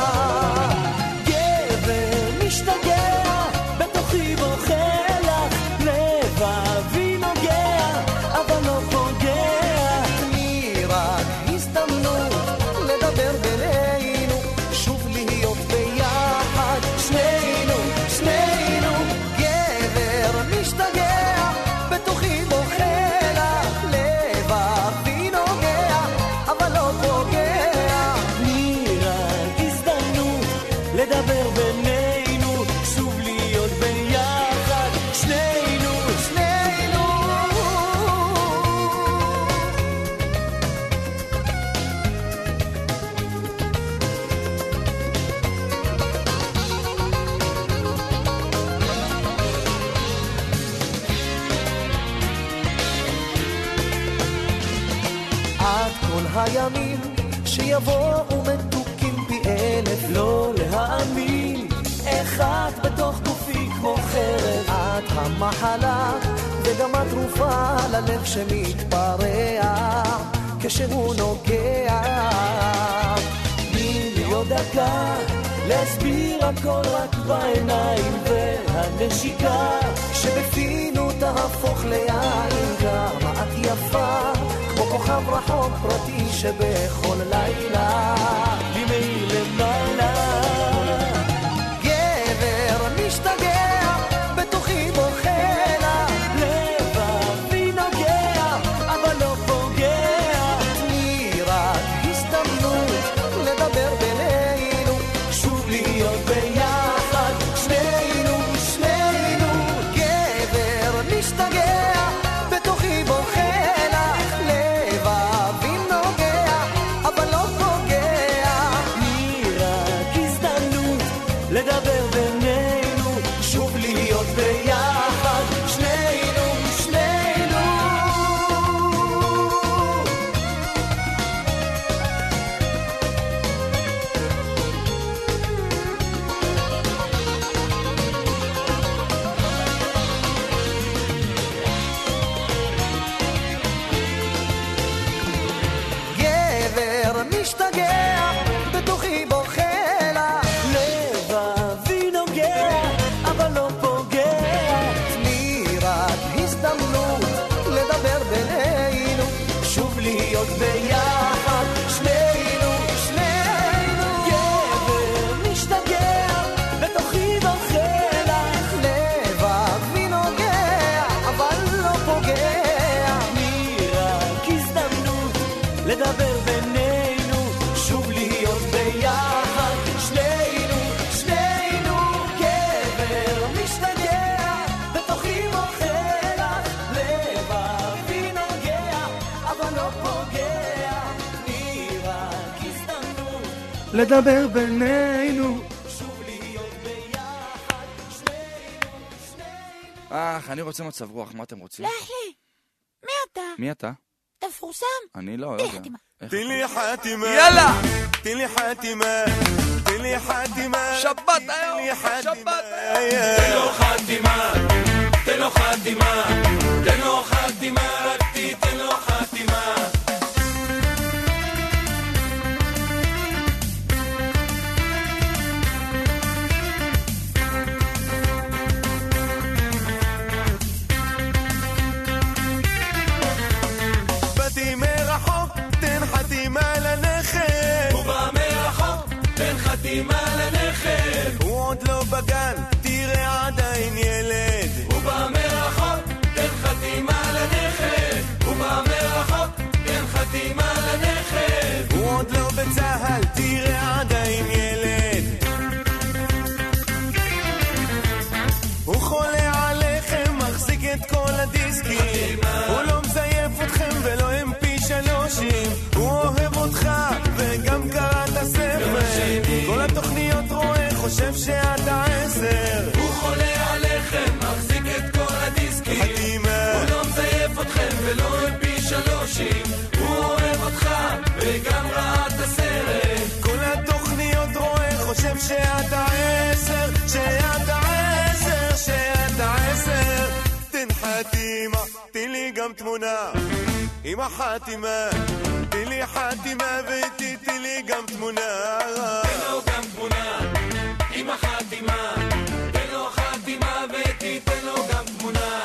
גבר משתגע בתוכי בוכה לך, לבבי נוגע אבל לא פוגע. תני רק הזדמנות לדבר בינינו, שוב להיות ביחד שנינו, שנינו. גבר משתגע בתוכי בוכה לך, לבבי נוגע אבל לא פוגע. תני רק הזדמנות לדבר בינינו, שוב להיות ביחד שנינו, שנינו. עד כל הימים שיבואו מתוקים פי אלף, לא להאמין איך את בתוך גופי כמו חרב. את המחלה וגם התרופה ללב שמתפרע כשהוא נוגע. תני לי עוד דקה להסביר הכל רק בעיניים, והנשיקה שבפינו תהפוך ליין. כמה את יפה כמו כוכב רחוק פרטי שבכל לילה לי מאיר למעלה. גבר משתגע בתוכי בוכה לה, לבבי נוגע אבל לא פוגע. תני רק הזדמנות לדבר בינינו, שוב להיות ביחד שנינו, שנינו. גבר משתגע בתוכי בוכה לך, לבבי נוגע אבל לא פוגע. לדבר בינינו. אך, אני רוצה מצב רוח, מה אתם רוצים? לא, אחי, מי אתה? מי אתה? אתה מפורסם? אני לא, לא יודע. תן לי חתימה. יאללה! תן לי חתימה. תן לי חתימה. שבת היום! שבת היום! תן לו חתימה. תן לו חתימה. תן לו חתימה. רק תיתן לו חתימה. באתי מרחוק, תן חתימה לנכד. הוא בא מרחוק, תן חתימה לנכד. הוא עוד לא בגן, תראה עדיין ילד. הוא בא מרחוק, תן חתימה לנכד. הוא בא מרחוק, תן חתימה לנכד. הוא עוד לא בצהל, תראה עדיין ילד. הוא חולה עליכם, מחזיק את כל הדיסקים. הוא לא מזייף אתכם ולא אם פי שלושים. הוא אוהב אותך וגם קרא את הספר. כל התוכניות רואה, חושב שאתה עשר. הוא חולה עליכם, מחזיק את כל הדיסקים. חתימה. הוא לא מזייף אתכם ולא אם פי שלושים. הוא אוהב אותך וגם ראה את הסרט. כל התוכניות רואה, חושב שאתה עשר. שאתה עשר, שאתה עשר. תן חתימה, תן לי גם תמונה עם החתימה. תן לי חתימה ותתן לי גם תמונה. תן לו גם תמונה עם החתימה. תן לו חתימה ותתן לו גם תמונה.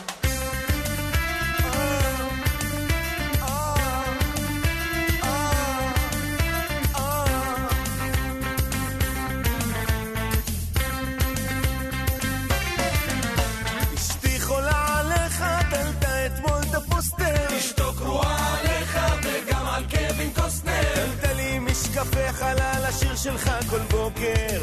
אשתי חולה עליך, תלת אתמול את הפוסטר. אשתו קרואה עליך וגם על קווין קוסטנר. תלת לי משקפי חלל השיר שלך כל בוקר.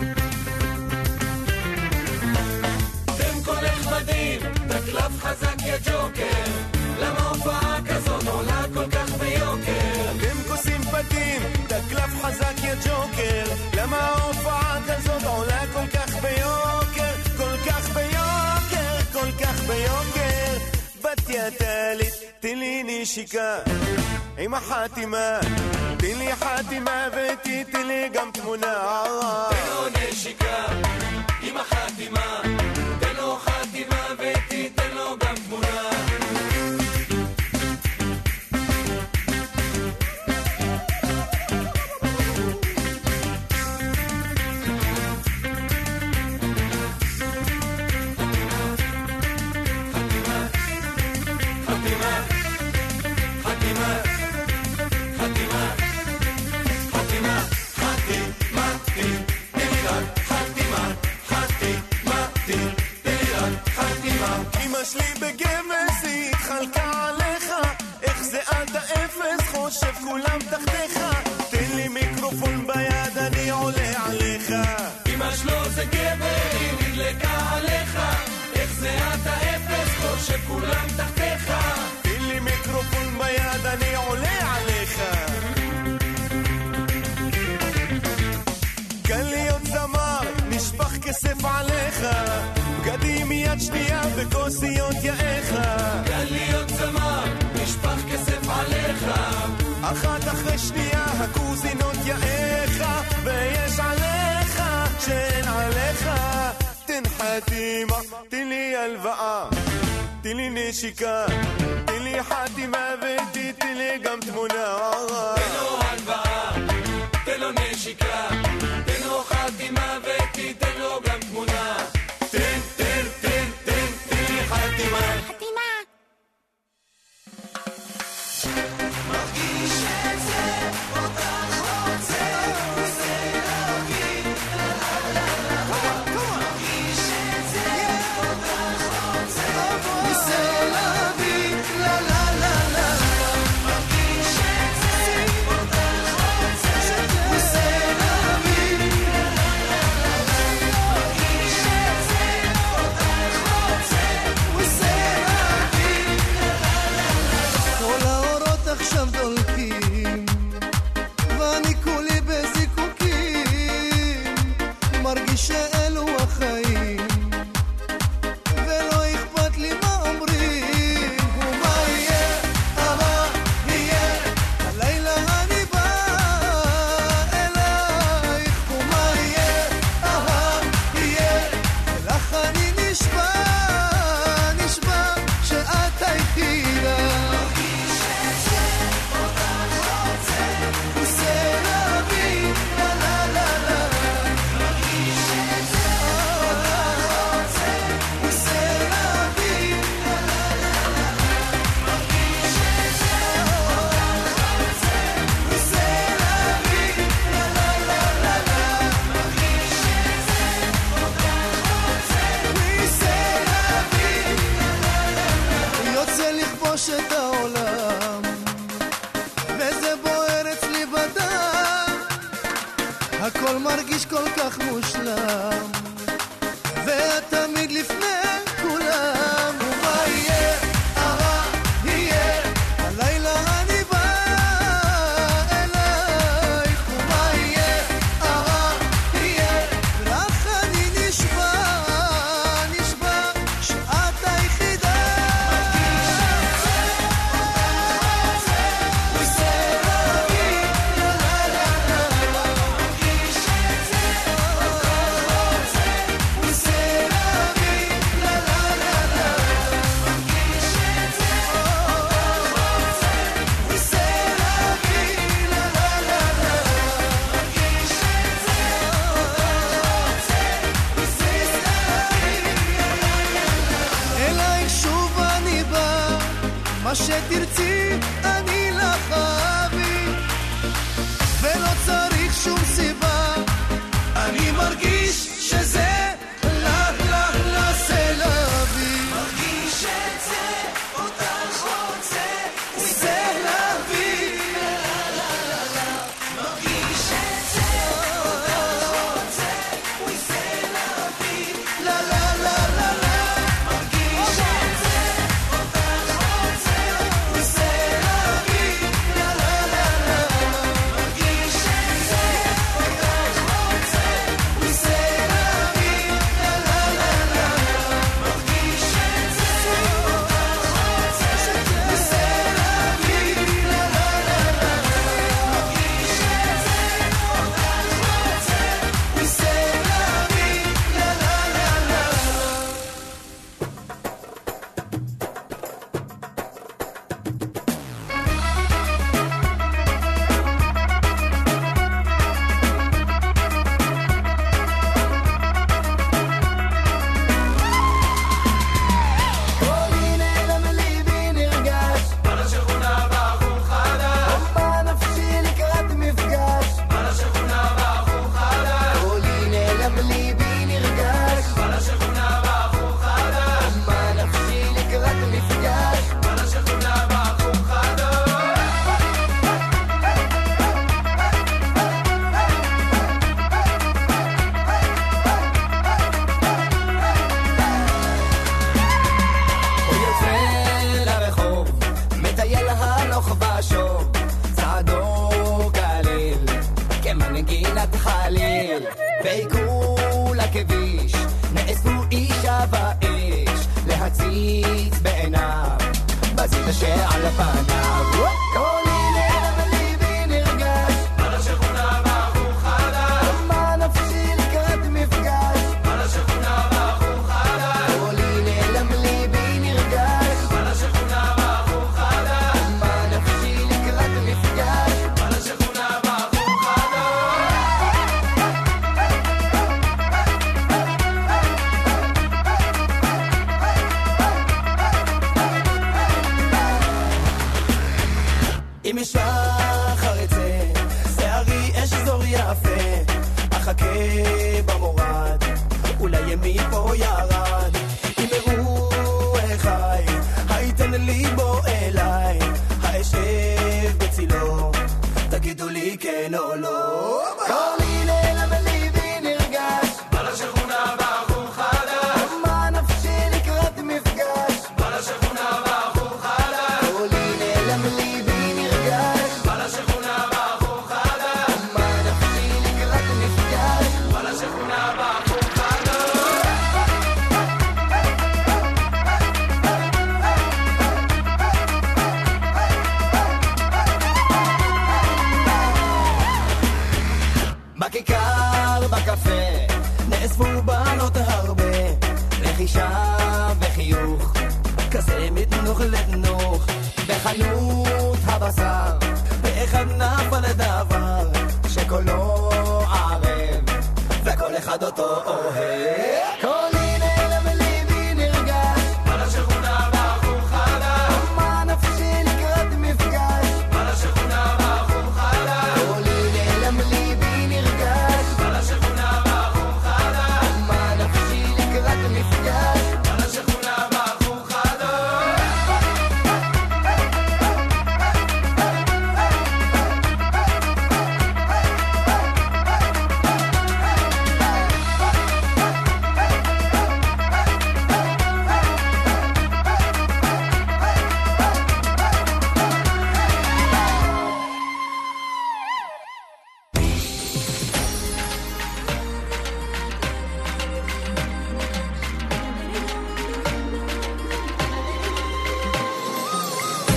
אתם קולך מדהים, תקלף חזק יא ג'וקר. למה הופעה כזאת עולה כל כך ביוקר? אתם כוסים פתים, תקלף חזק יא ג'וקר. למה ההופעה כזאת עולה כל כך ביוקר? כל כך ביוקר, כל כך ביוקר. בתיה טלית, תן לי נשיקה עם החתימה. תן לי חתימה ותתן לי גם תמונה. תן לו נשיקה עם החתימה. תן לו חתימה ותתן לו גם תמונה. אמא שלי בגמס היא התחלקה עליך. איך זה עד האפס חושב כולם תחתיך. תן לי מיקרופון ביד אני עולה עליך. אמא שלו זה גבר היא נדלקה עליך. איך זה עד האפס חושב כולם תחתיך. תן לי מיקרופון ביד אני עולה עליך. קל להיות זמר נשפך כסף עליך. בגדים מיד שנייה וכוסיות יאיך. קל להיות זמר נשפך כסף עליך. אחת אחרי שנייה הקוזינות יאיך. ויש עליך שאין עליך. תן חתימה, תן לי הלוואה. תן לי נשיקה, תן לי חתימה ותתן לי גם תמונה. תן לו הלוואה, תן לו נשיקה. תן לו חתימה ותתן לו גם תמונה. תן, תן, תן, תן, תן לי חתימה. חתימה. מרגיש את זה, אותך רוצה, וזה להגיד, לה לה לה לה. מרגיש את זה, אותך רוצה, וזה להגיד, לה לה לה לה. מרגיש את זה, אותך רוצה, וזה להגיד, לה לה לה לה. לכבוש את העולם, וזה בוער אצלי בדם, הכל מרגיש כל כך מושלם, ואת תמיד לפני כולם. ומה יהיה? הרע יהיה, הלילה אני בא אלייך. ומה יהיה? הרע יהיה, לך אני נשבע, נשבע שאת היחידה. מה שתרצי אני לך אבי, ולא צריך שום סיבה, אני מרגיש שזה לה לה לה סלבי. מרגיש את זה, אותך רוצה, סלבי. מרגיש את זה, אותך רוצה, סלבי. לה לה לה לה לה. מרגיש את זה,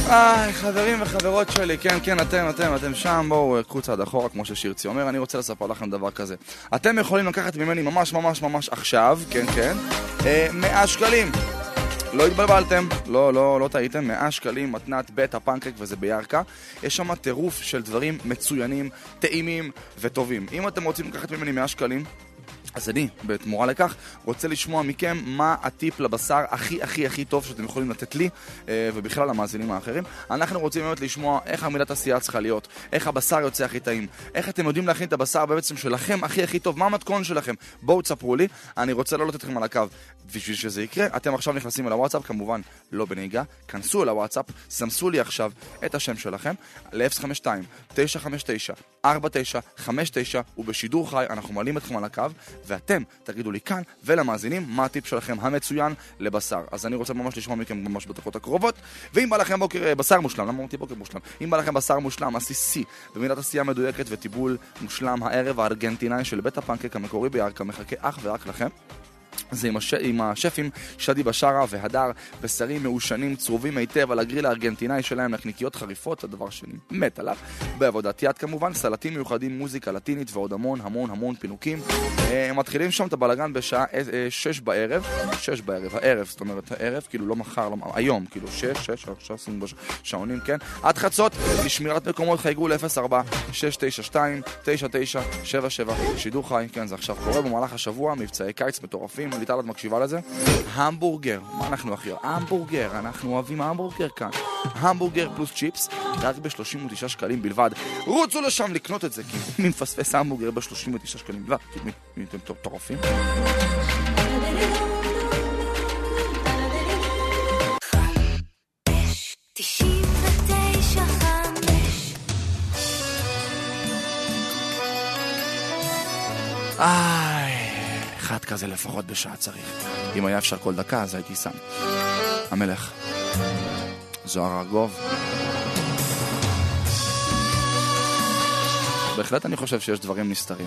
איי, חברים וחברות שלי, כן, כן, אתם, אתם, אתם שם, בואו, קחו צעד אחורה, כמו ששירצי אומר, אני רוצה לספר לכם דבר כזה. אתם יכולים לקחת ממני ממש ממש ממש עכשיו, כן, כן, אה, מאה שקלים. לא התבלבלתם, לא, לא, לא טעיתם, מאה שקלים, מתנת בית הפנקק וזה בירקה. יש שם טירוף של דברים מצוינים, טעימים וטובים. אם אתם רוצים לקחת ממני מאה שקלים, אז אני, בתמורה לכך, רוצה לשמוע מכם מה הטיפ לבשר הכי הכי הכי טוב שאתם יכולים לתת לי ובכלל למאזינים האחרים. אנחנו רוצים באמת לשמוע איך עמידת עשייה צריכה להיות, איך הבשר יוצא הכי טעים, איך אתם יודעים להכין את הבשר בעצם שלכם הכי הכי טוב, מה המתכון שלכם. בואו תספרו לי, אני רוצה לעלות אתכם על הקו. בשביל שזה יקרה, אתם עכשיו נכנסים אל הוואטסאפ, כמובן לא בנהיגה, כנסו אל הוואטסאפ, סמסו לי עכשיו את השם שלכם ל-אפס חמש שתיים תשע חמש תשע ארבע תשע חמש תשע, ובשידור חי אנחנו מעלים אתכם על הקו ואתם תגידו לי כאן ולמאזינים מה הטיפ שלכם המצוין לבשר. אז אני רוצה ממש לשמוע מכם ממש בדקות הקרובות. ואם בא לכם בוקר בשר מושלם, למה אמרתי בוקר מושלם? אם בא לכם בשר מושלם, עשיסי במידת עשייה מדויקת וטיבול מושלם, הערב הארגנטינאי של בית הפנקק המקורי בירקה מחכה אך ורק לכם. זה עם, הש... עם השפים שדי בשרה והדר, בשרים מעושנים צרובים היטב על הגריל הארגנטינאי שלהם, נקניקיות חריפות, הדבר שאני מת עליו, בעבודת יד כמובן, סלטים מיוחדים, מוזיקה לטינית ועוד המון המון המון פינוקים. הם מתחילים שם את הבלגן בשעה שש בערב, שש בערב, הערב, זאת אומרת הערב, כאילו לא מחר, לא, היום, כאילו שש, שש, עכשיו עושים בשעונים, כן? עד חצות, לשמירת מקומות חייגו ל-אפס ארבע שש תשע שתיים תשע תשע שבע שבע, שידור חי, כן, זה עכשיו קורה במהלך השבוע, מבצעי קיץ מטורפים. ליטל, את מקשיבה לזה? המבורגר, מה אנחנו הכי? המבורגר, אנחנו אוהבים המבורגר כאן. המבורגר פלוס צ'יפס, רק ב-שלושים ותשעה שקלים בלבד. רוצו לשם לקנות את זה, כי מי מפספס המבורגר ב-שלושים ותשעה שקלים בלבד? מי אתם טורפים? תשעים ותשע חמש איי, אחד כזה לפחות בשעה צריך. אם היה אפשר כל דקה, אז הייתי שם. המלך זוהר ארגוב. בהחלט אני חושב שיש דברים נסתרים.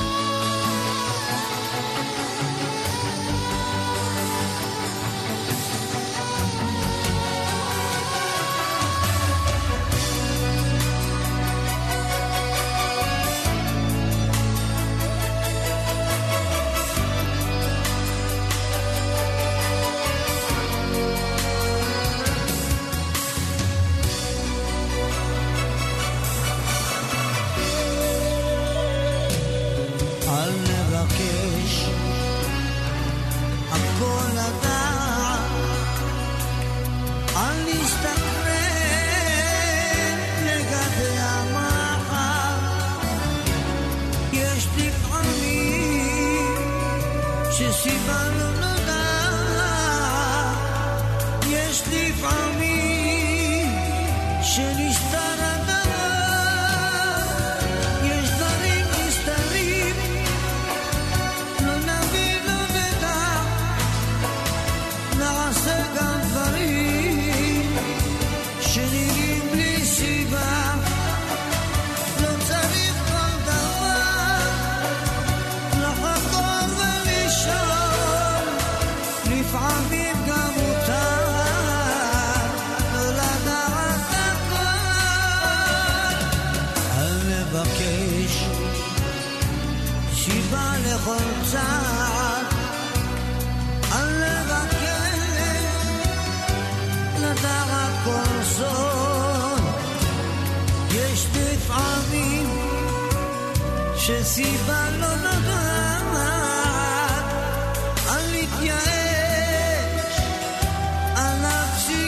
שסיבה לא נודעת על להתייאש, על להפסיק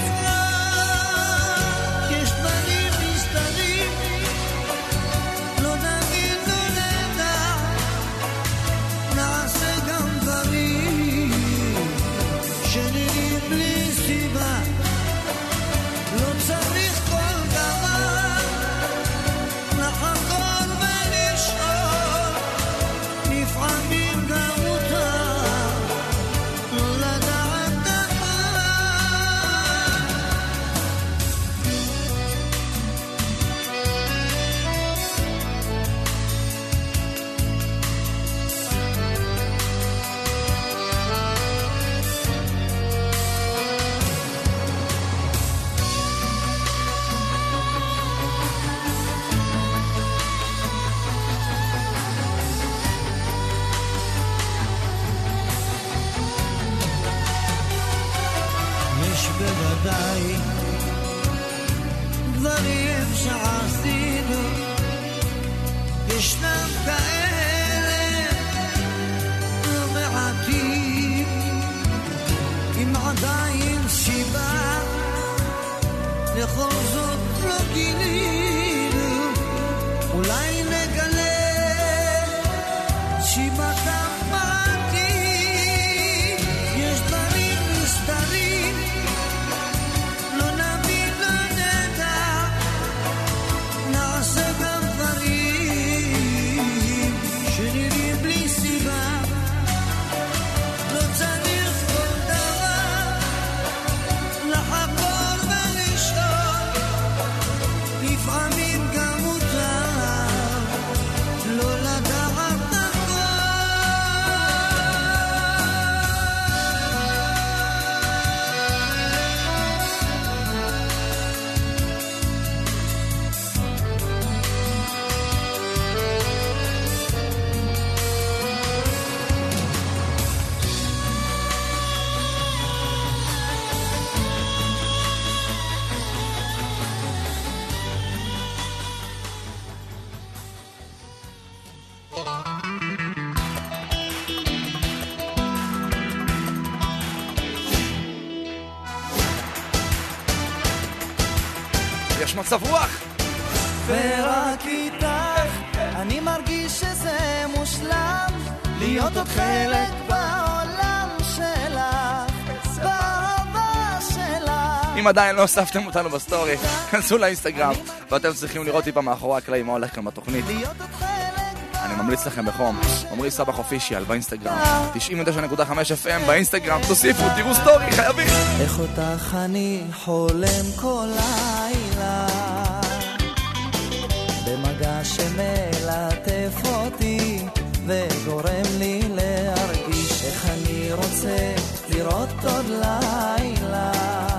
לפרק. יש דברים נסתרים, לא נגיד לא נדע, נעשה גם דברים שנראים בלי סיבה. לא צריך כל דבר לחכות לפעמים גם מותר לא לדעת דבר. יש בוודאי דברים שעשינו, ישנם כאלה מעטים, אם עדיין סיבה לכל זאת לא גילינו, אולי נגלה שיבתם מעטים. יש דברים נסתרים, לא נבין, לא נדע, נעשה גם דברים שנראים בלי סיבה. לא צריך כל דבר לחקור ולשאול, לפעמים גם מותר לא לדעת הכל. יש מצב רוח. ורק איתך אני מרגיש שזה מושלם, להיות עוד חלק בעולם שלך, באהבה שלך. אם עדיין לא הוספתם אותנו בסטורי, כנסו לאינסטגרם ואתם צריכים לראות טיפה מאחורי הקלעים מה הולך כאן בתוכנית. אני ממליץ לכם בחום, עמרי סבח אופישיאל באינסטגרם, תשעים ותשע נקודה חמש אף אם באינסטגרם, תוסיפו, תראו סטורי, חייבים. איך אותך אני חולם כל לילה, במגע שמלטף אותי וגורם לי להרגיש איך אני רוצה לראות עוד לילה,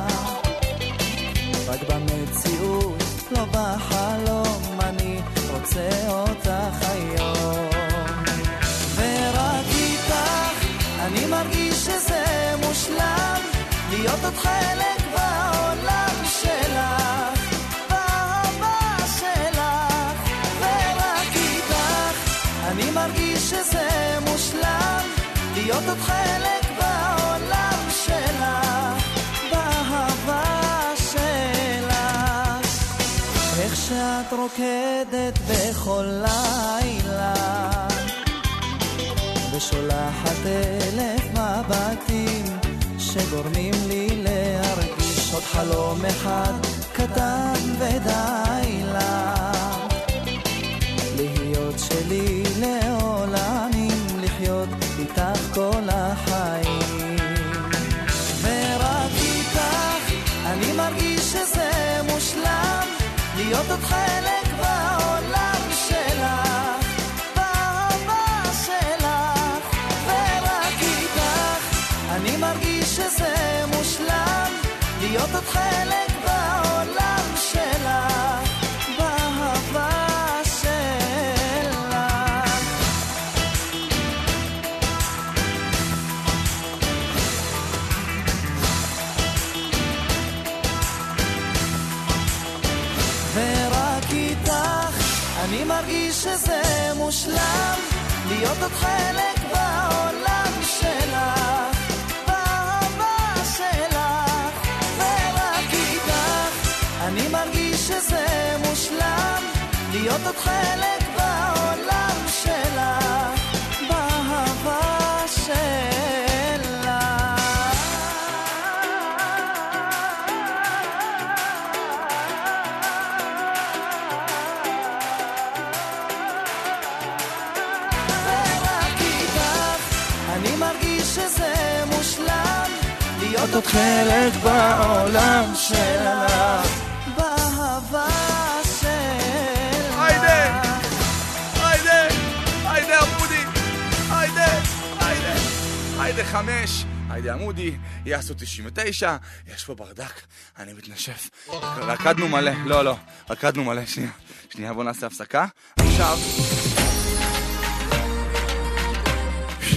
רק במציאות לא בחלום אני רוצה אותך היום. ורק איתך אני מרגיש שזה מושלם, להיות עוד חלק בעולם שלך, באהבה שלך. ורק איתך אני מרגיש שזה מושלם, להיות עוד חלק בעולם שלך, באהבה שלך. איך שאת רוקדת בכל לילה ושולחת אלף מבטים שגורמים לי להרגיש עוד חלום אחד קטן ודי לך, להיות שלי לעולמים, לחיות איתך כל החיים. ורק איתך אני מרגיש שזה מושלם, להיות עוד חלק בעולם שלך, באהבה שלך. ורק איתך אני מרגיש שזה מושלם, להיות עוד חלק בעולם שלך, באהבה שלך. ורק איתך אני מרגיש שזה מושלם, להיות עוד חלק בעולם שלך, באהבה שלך. ורק איתך אני מרגיש שזה מושלם, להיות עוד חלק בעולם שלך, באהבה שלך. שזה מושלם, להיות עוד חלק בעולם שלך, באהבה שלך. היידה, היידה, היידה עמודי, היידה, היידה, היידה חמש, היידה עמודי, יעשו תשעים ותשע, יש פה ברדק, אני מתנשף. רקדנו מלא, לא, לא, רקדנו מלא, שנייה, שנייה, בוא נעשה הפסקה. עכשיו...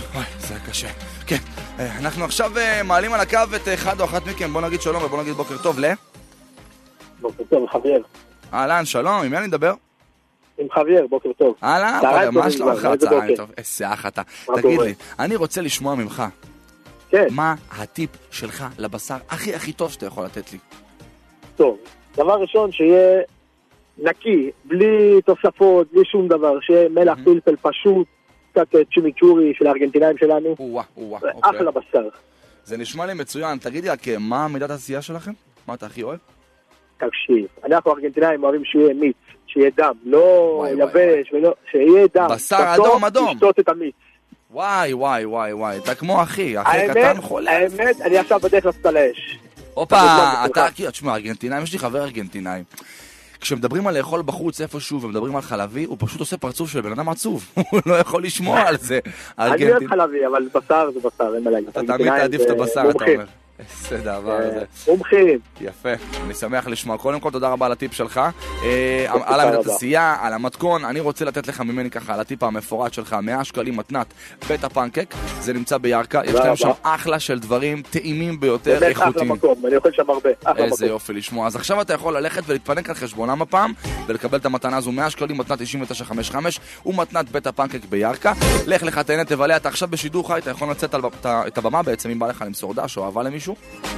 זה קשה. כן, אנחנו עכשיו מעלים על הקו את אחד או אחת מכם, בוא נגיד שלום ובוא נגיד בוקר טוב, ל? בוקר טוב, חבייר. אהלן, שלום, עם מי אני מדבר? עם חבייר, בוקר טוב. אהלן, חבייר, מה שלומך? צהריים טוב, איזה אח אתה. תגיד לי, אני רוצה לשמוע ממך. כן. מה הטיפ שלך לבשר הכי הכי טוב שאתה יכול לתת לי? טוב, דבר ראשון שיהיה נקי, בלי תוספות, בלי שום דבר, שיהיה מלח פלפל פשוט, קצת צ'ימיצ'ורי של הארגנטינאים שלנו. וואה, וואה, אחלה בשר. זה נשמע לי מצוין. תגידי רק, מה מידת העשייה שלכם? מה אתה הכי אוהב? תקשיב, אנחנו ארגנטינאים אוהבים שיהיה מיץ, שיהיה דם, לא יבש, ולא, שיהיה דם. בשר אדום אדום. תשתות את המיץ. וואי, וואי, וואי, וואי, אתה כמו אחי, אחי קטן חולה. האמת, אני עכשיו בדרך לצאת על האש. הופה, אתה, תשמע, ארגנטינאים, יש לי חבר ארגנטינאי. כשמדברים על לאכול בחוץ איפשהו ומדברים על חלבי, הוא פשוט עושה פרצוף של בן אדם עצוב. הוא לא יכול לשמוע על זה. אני אוהב חלבי, אבל בשר זה בשר, אין מה להגיד. אתה תמיד תעדיף את הבשר, אתה אומר. איזה דבר זה. מומחים. יפה, אני שמח לשמוע. קודם כל, תודה רבה על הטיפ שלך. על המתעשייה, על המתכון. אני רוצה לתת לך ממני ככה, על הטיפ המפורט שלך, מאה שקלים מתנת בית הפנקק. זה נמצא בירקה. יש להם שם אחלה של דברים, טעימים ביותר, איכותיים. באמת אחלה מקום, אני אוכל שם הרבה. איזה יופי לשמוע. אז עכשיו אתה יכול ללכת ולהתפנק על חשבונם הפעם, ולקבל את המתנה הזו, מאה שקלים מתנת תשעים ותשע חמישים וחמש, ומתנת בית הפנקק בירקה. לך לך, תהנה, תבלה. אתה עכשיו בשידור חי, אתה יכול לצאת את הבמה בעצם, אם בא לך למסור דש או אהבה למישהו.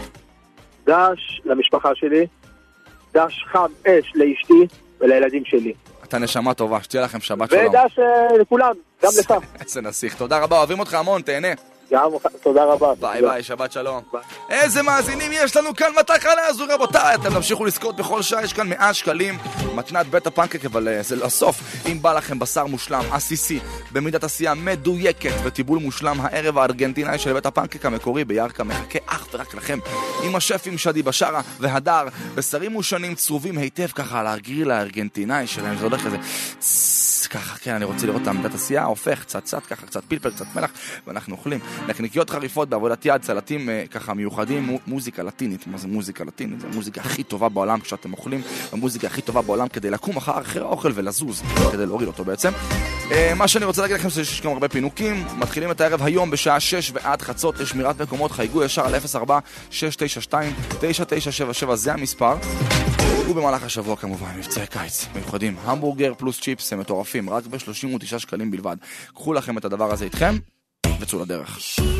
דש למשפחה שלי, דש חם אש לאשתי ולילדים שלי. אתה נשמה טובה, שתהיה לכם שבת שלום. ודש לכולם, גם לך. איזה נסיך, תודה רבה, אוהבים אותך המון, תהנה. גם, תודה רבה. ביי ביי, שבת שלום. איזה מאזינים יש לנו כאן בתחנה הזו, רבותיי. אתם תמשיכו לזכות בכל שעה, יש כאן מאה שקלים מתנת בית הפנקק, אבל זה לסוף. אם בא לכם בשר מושלם, עסיסי, במידת עשייה מדויקת וטיבול מושלם, הערב הארגנטינאי של בית הפנקק המקורי בירקה מחכה אך ורק לכם. עם השפים שדי בשרה והדר, בשרים מושנים צרובים היטב ככה על הגריל הארגנטינאי שלהם. זה הולך כזה ככה, כן, אני רוצה לראות את המידת עשייה, הופך קצת קצת ככה, קצת פלפל, קצת מלח, ואנחנו אוכלים. נקניקיות חריפות בעבודת יד, סלטים ככה מיוחדים, מוזיקה לטינית. מה זה מוזיקה לטינית? זה המוזיקה הכי טובה בעולם כשאתם אוכלים, המוזיקה הכי טובה בעולם כדי לקום אחר אחרי האוכל ולזוז, כדי להוריד אותו בעצם. מה שאני רוצה להגיד לכם זה שיש גם הרבה פינוקים. מתחילים את הערב היום בשעה שש ועד חצות לשמירת מקומות. חייגו ישר על אפס ארבע שש תשע שתיים תשע תשע שבע שבע, זה המספר. ובמהלך השבוע כמובן מבצעי קיץ מיוחדים, המבורגר פלוס צ'יפס הם מטורפים, רק ב-שלושים ותשעה שקלים בלבד. קחו לכם את הדבר הזה איתכם וצאו לדרך.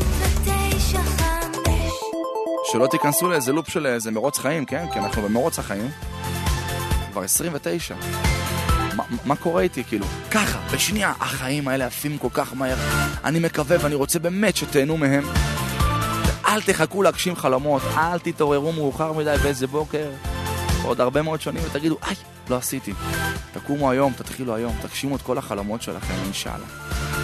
שלא תיכנסו לאיזה לופ של איזה מרוץ חיים, כן? כי אנחנו במרוץ החיים כבר עשרים ותשע. מה, מה קורה איתי? כאילו, ככה, בשנייה, החיים האלה עפים כל כך מהר. אני מקווה ואני רוצה באמת שתהנו מהם. אל תחכו להגשים חלומות, אל תתעוררו מאוחר מדי באיזה בוקר עוד הרבה מאוד שנים ותגידו, איי, לא עשיתי. תקומו היום, תתחילו היום, תגשימו את כל החלומות שלכם, אינשאללה.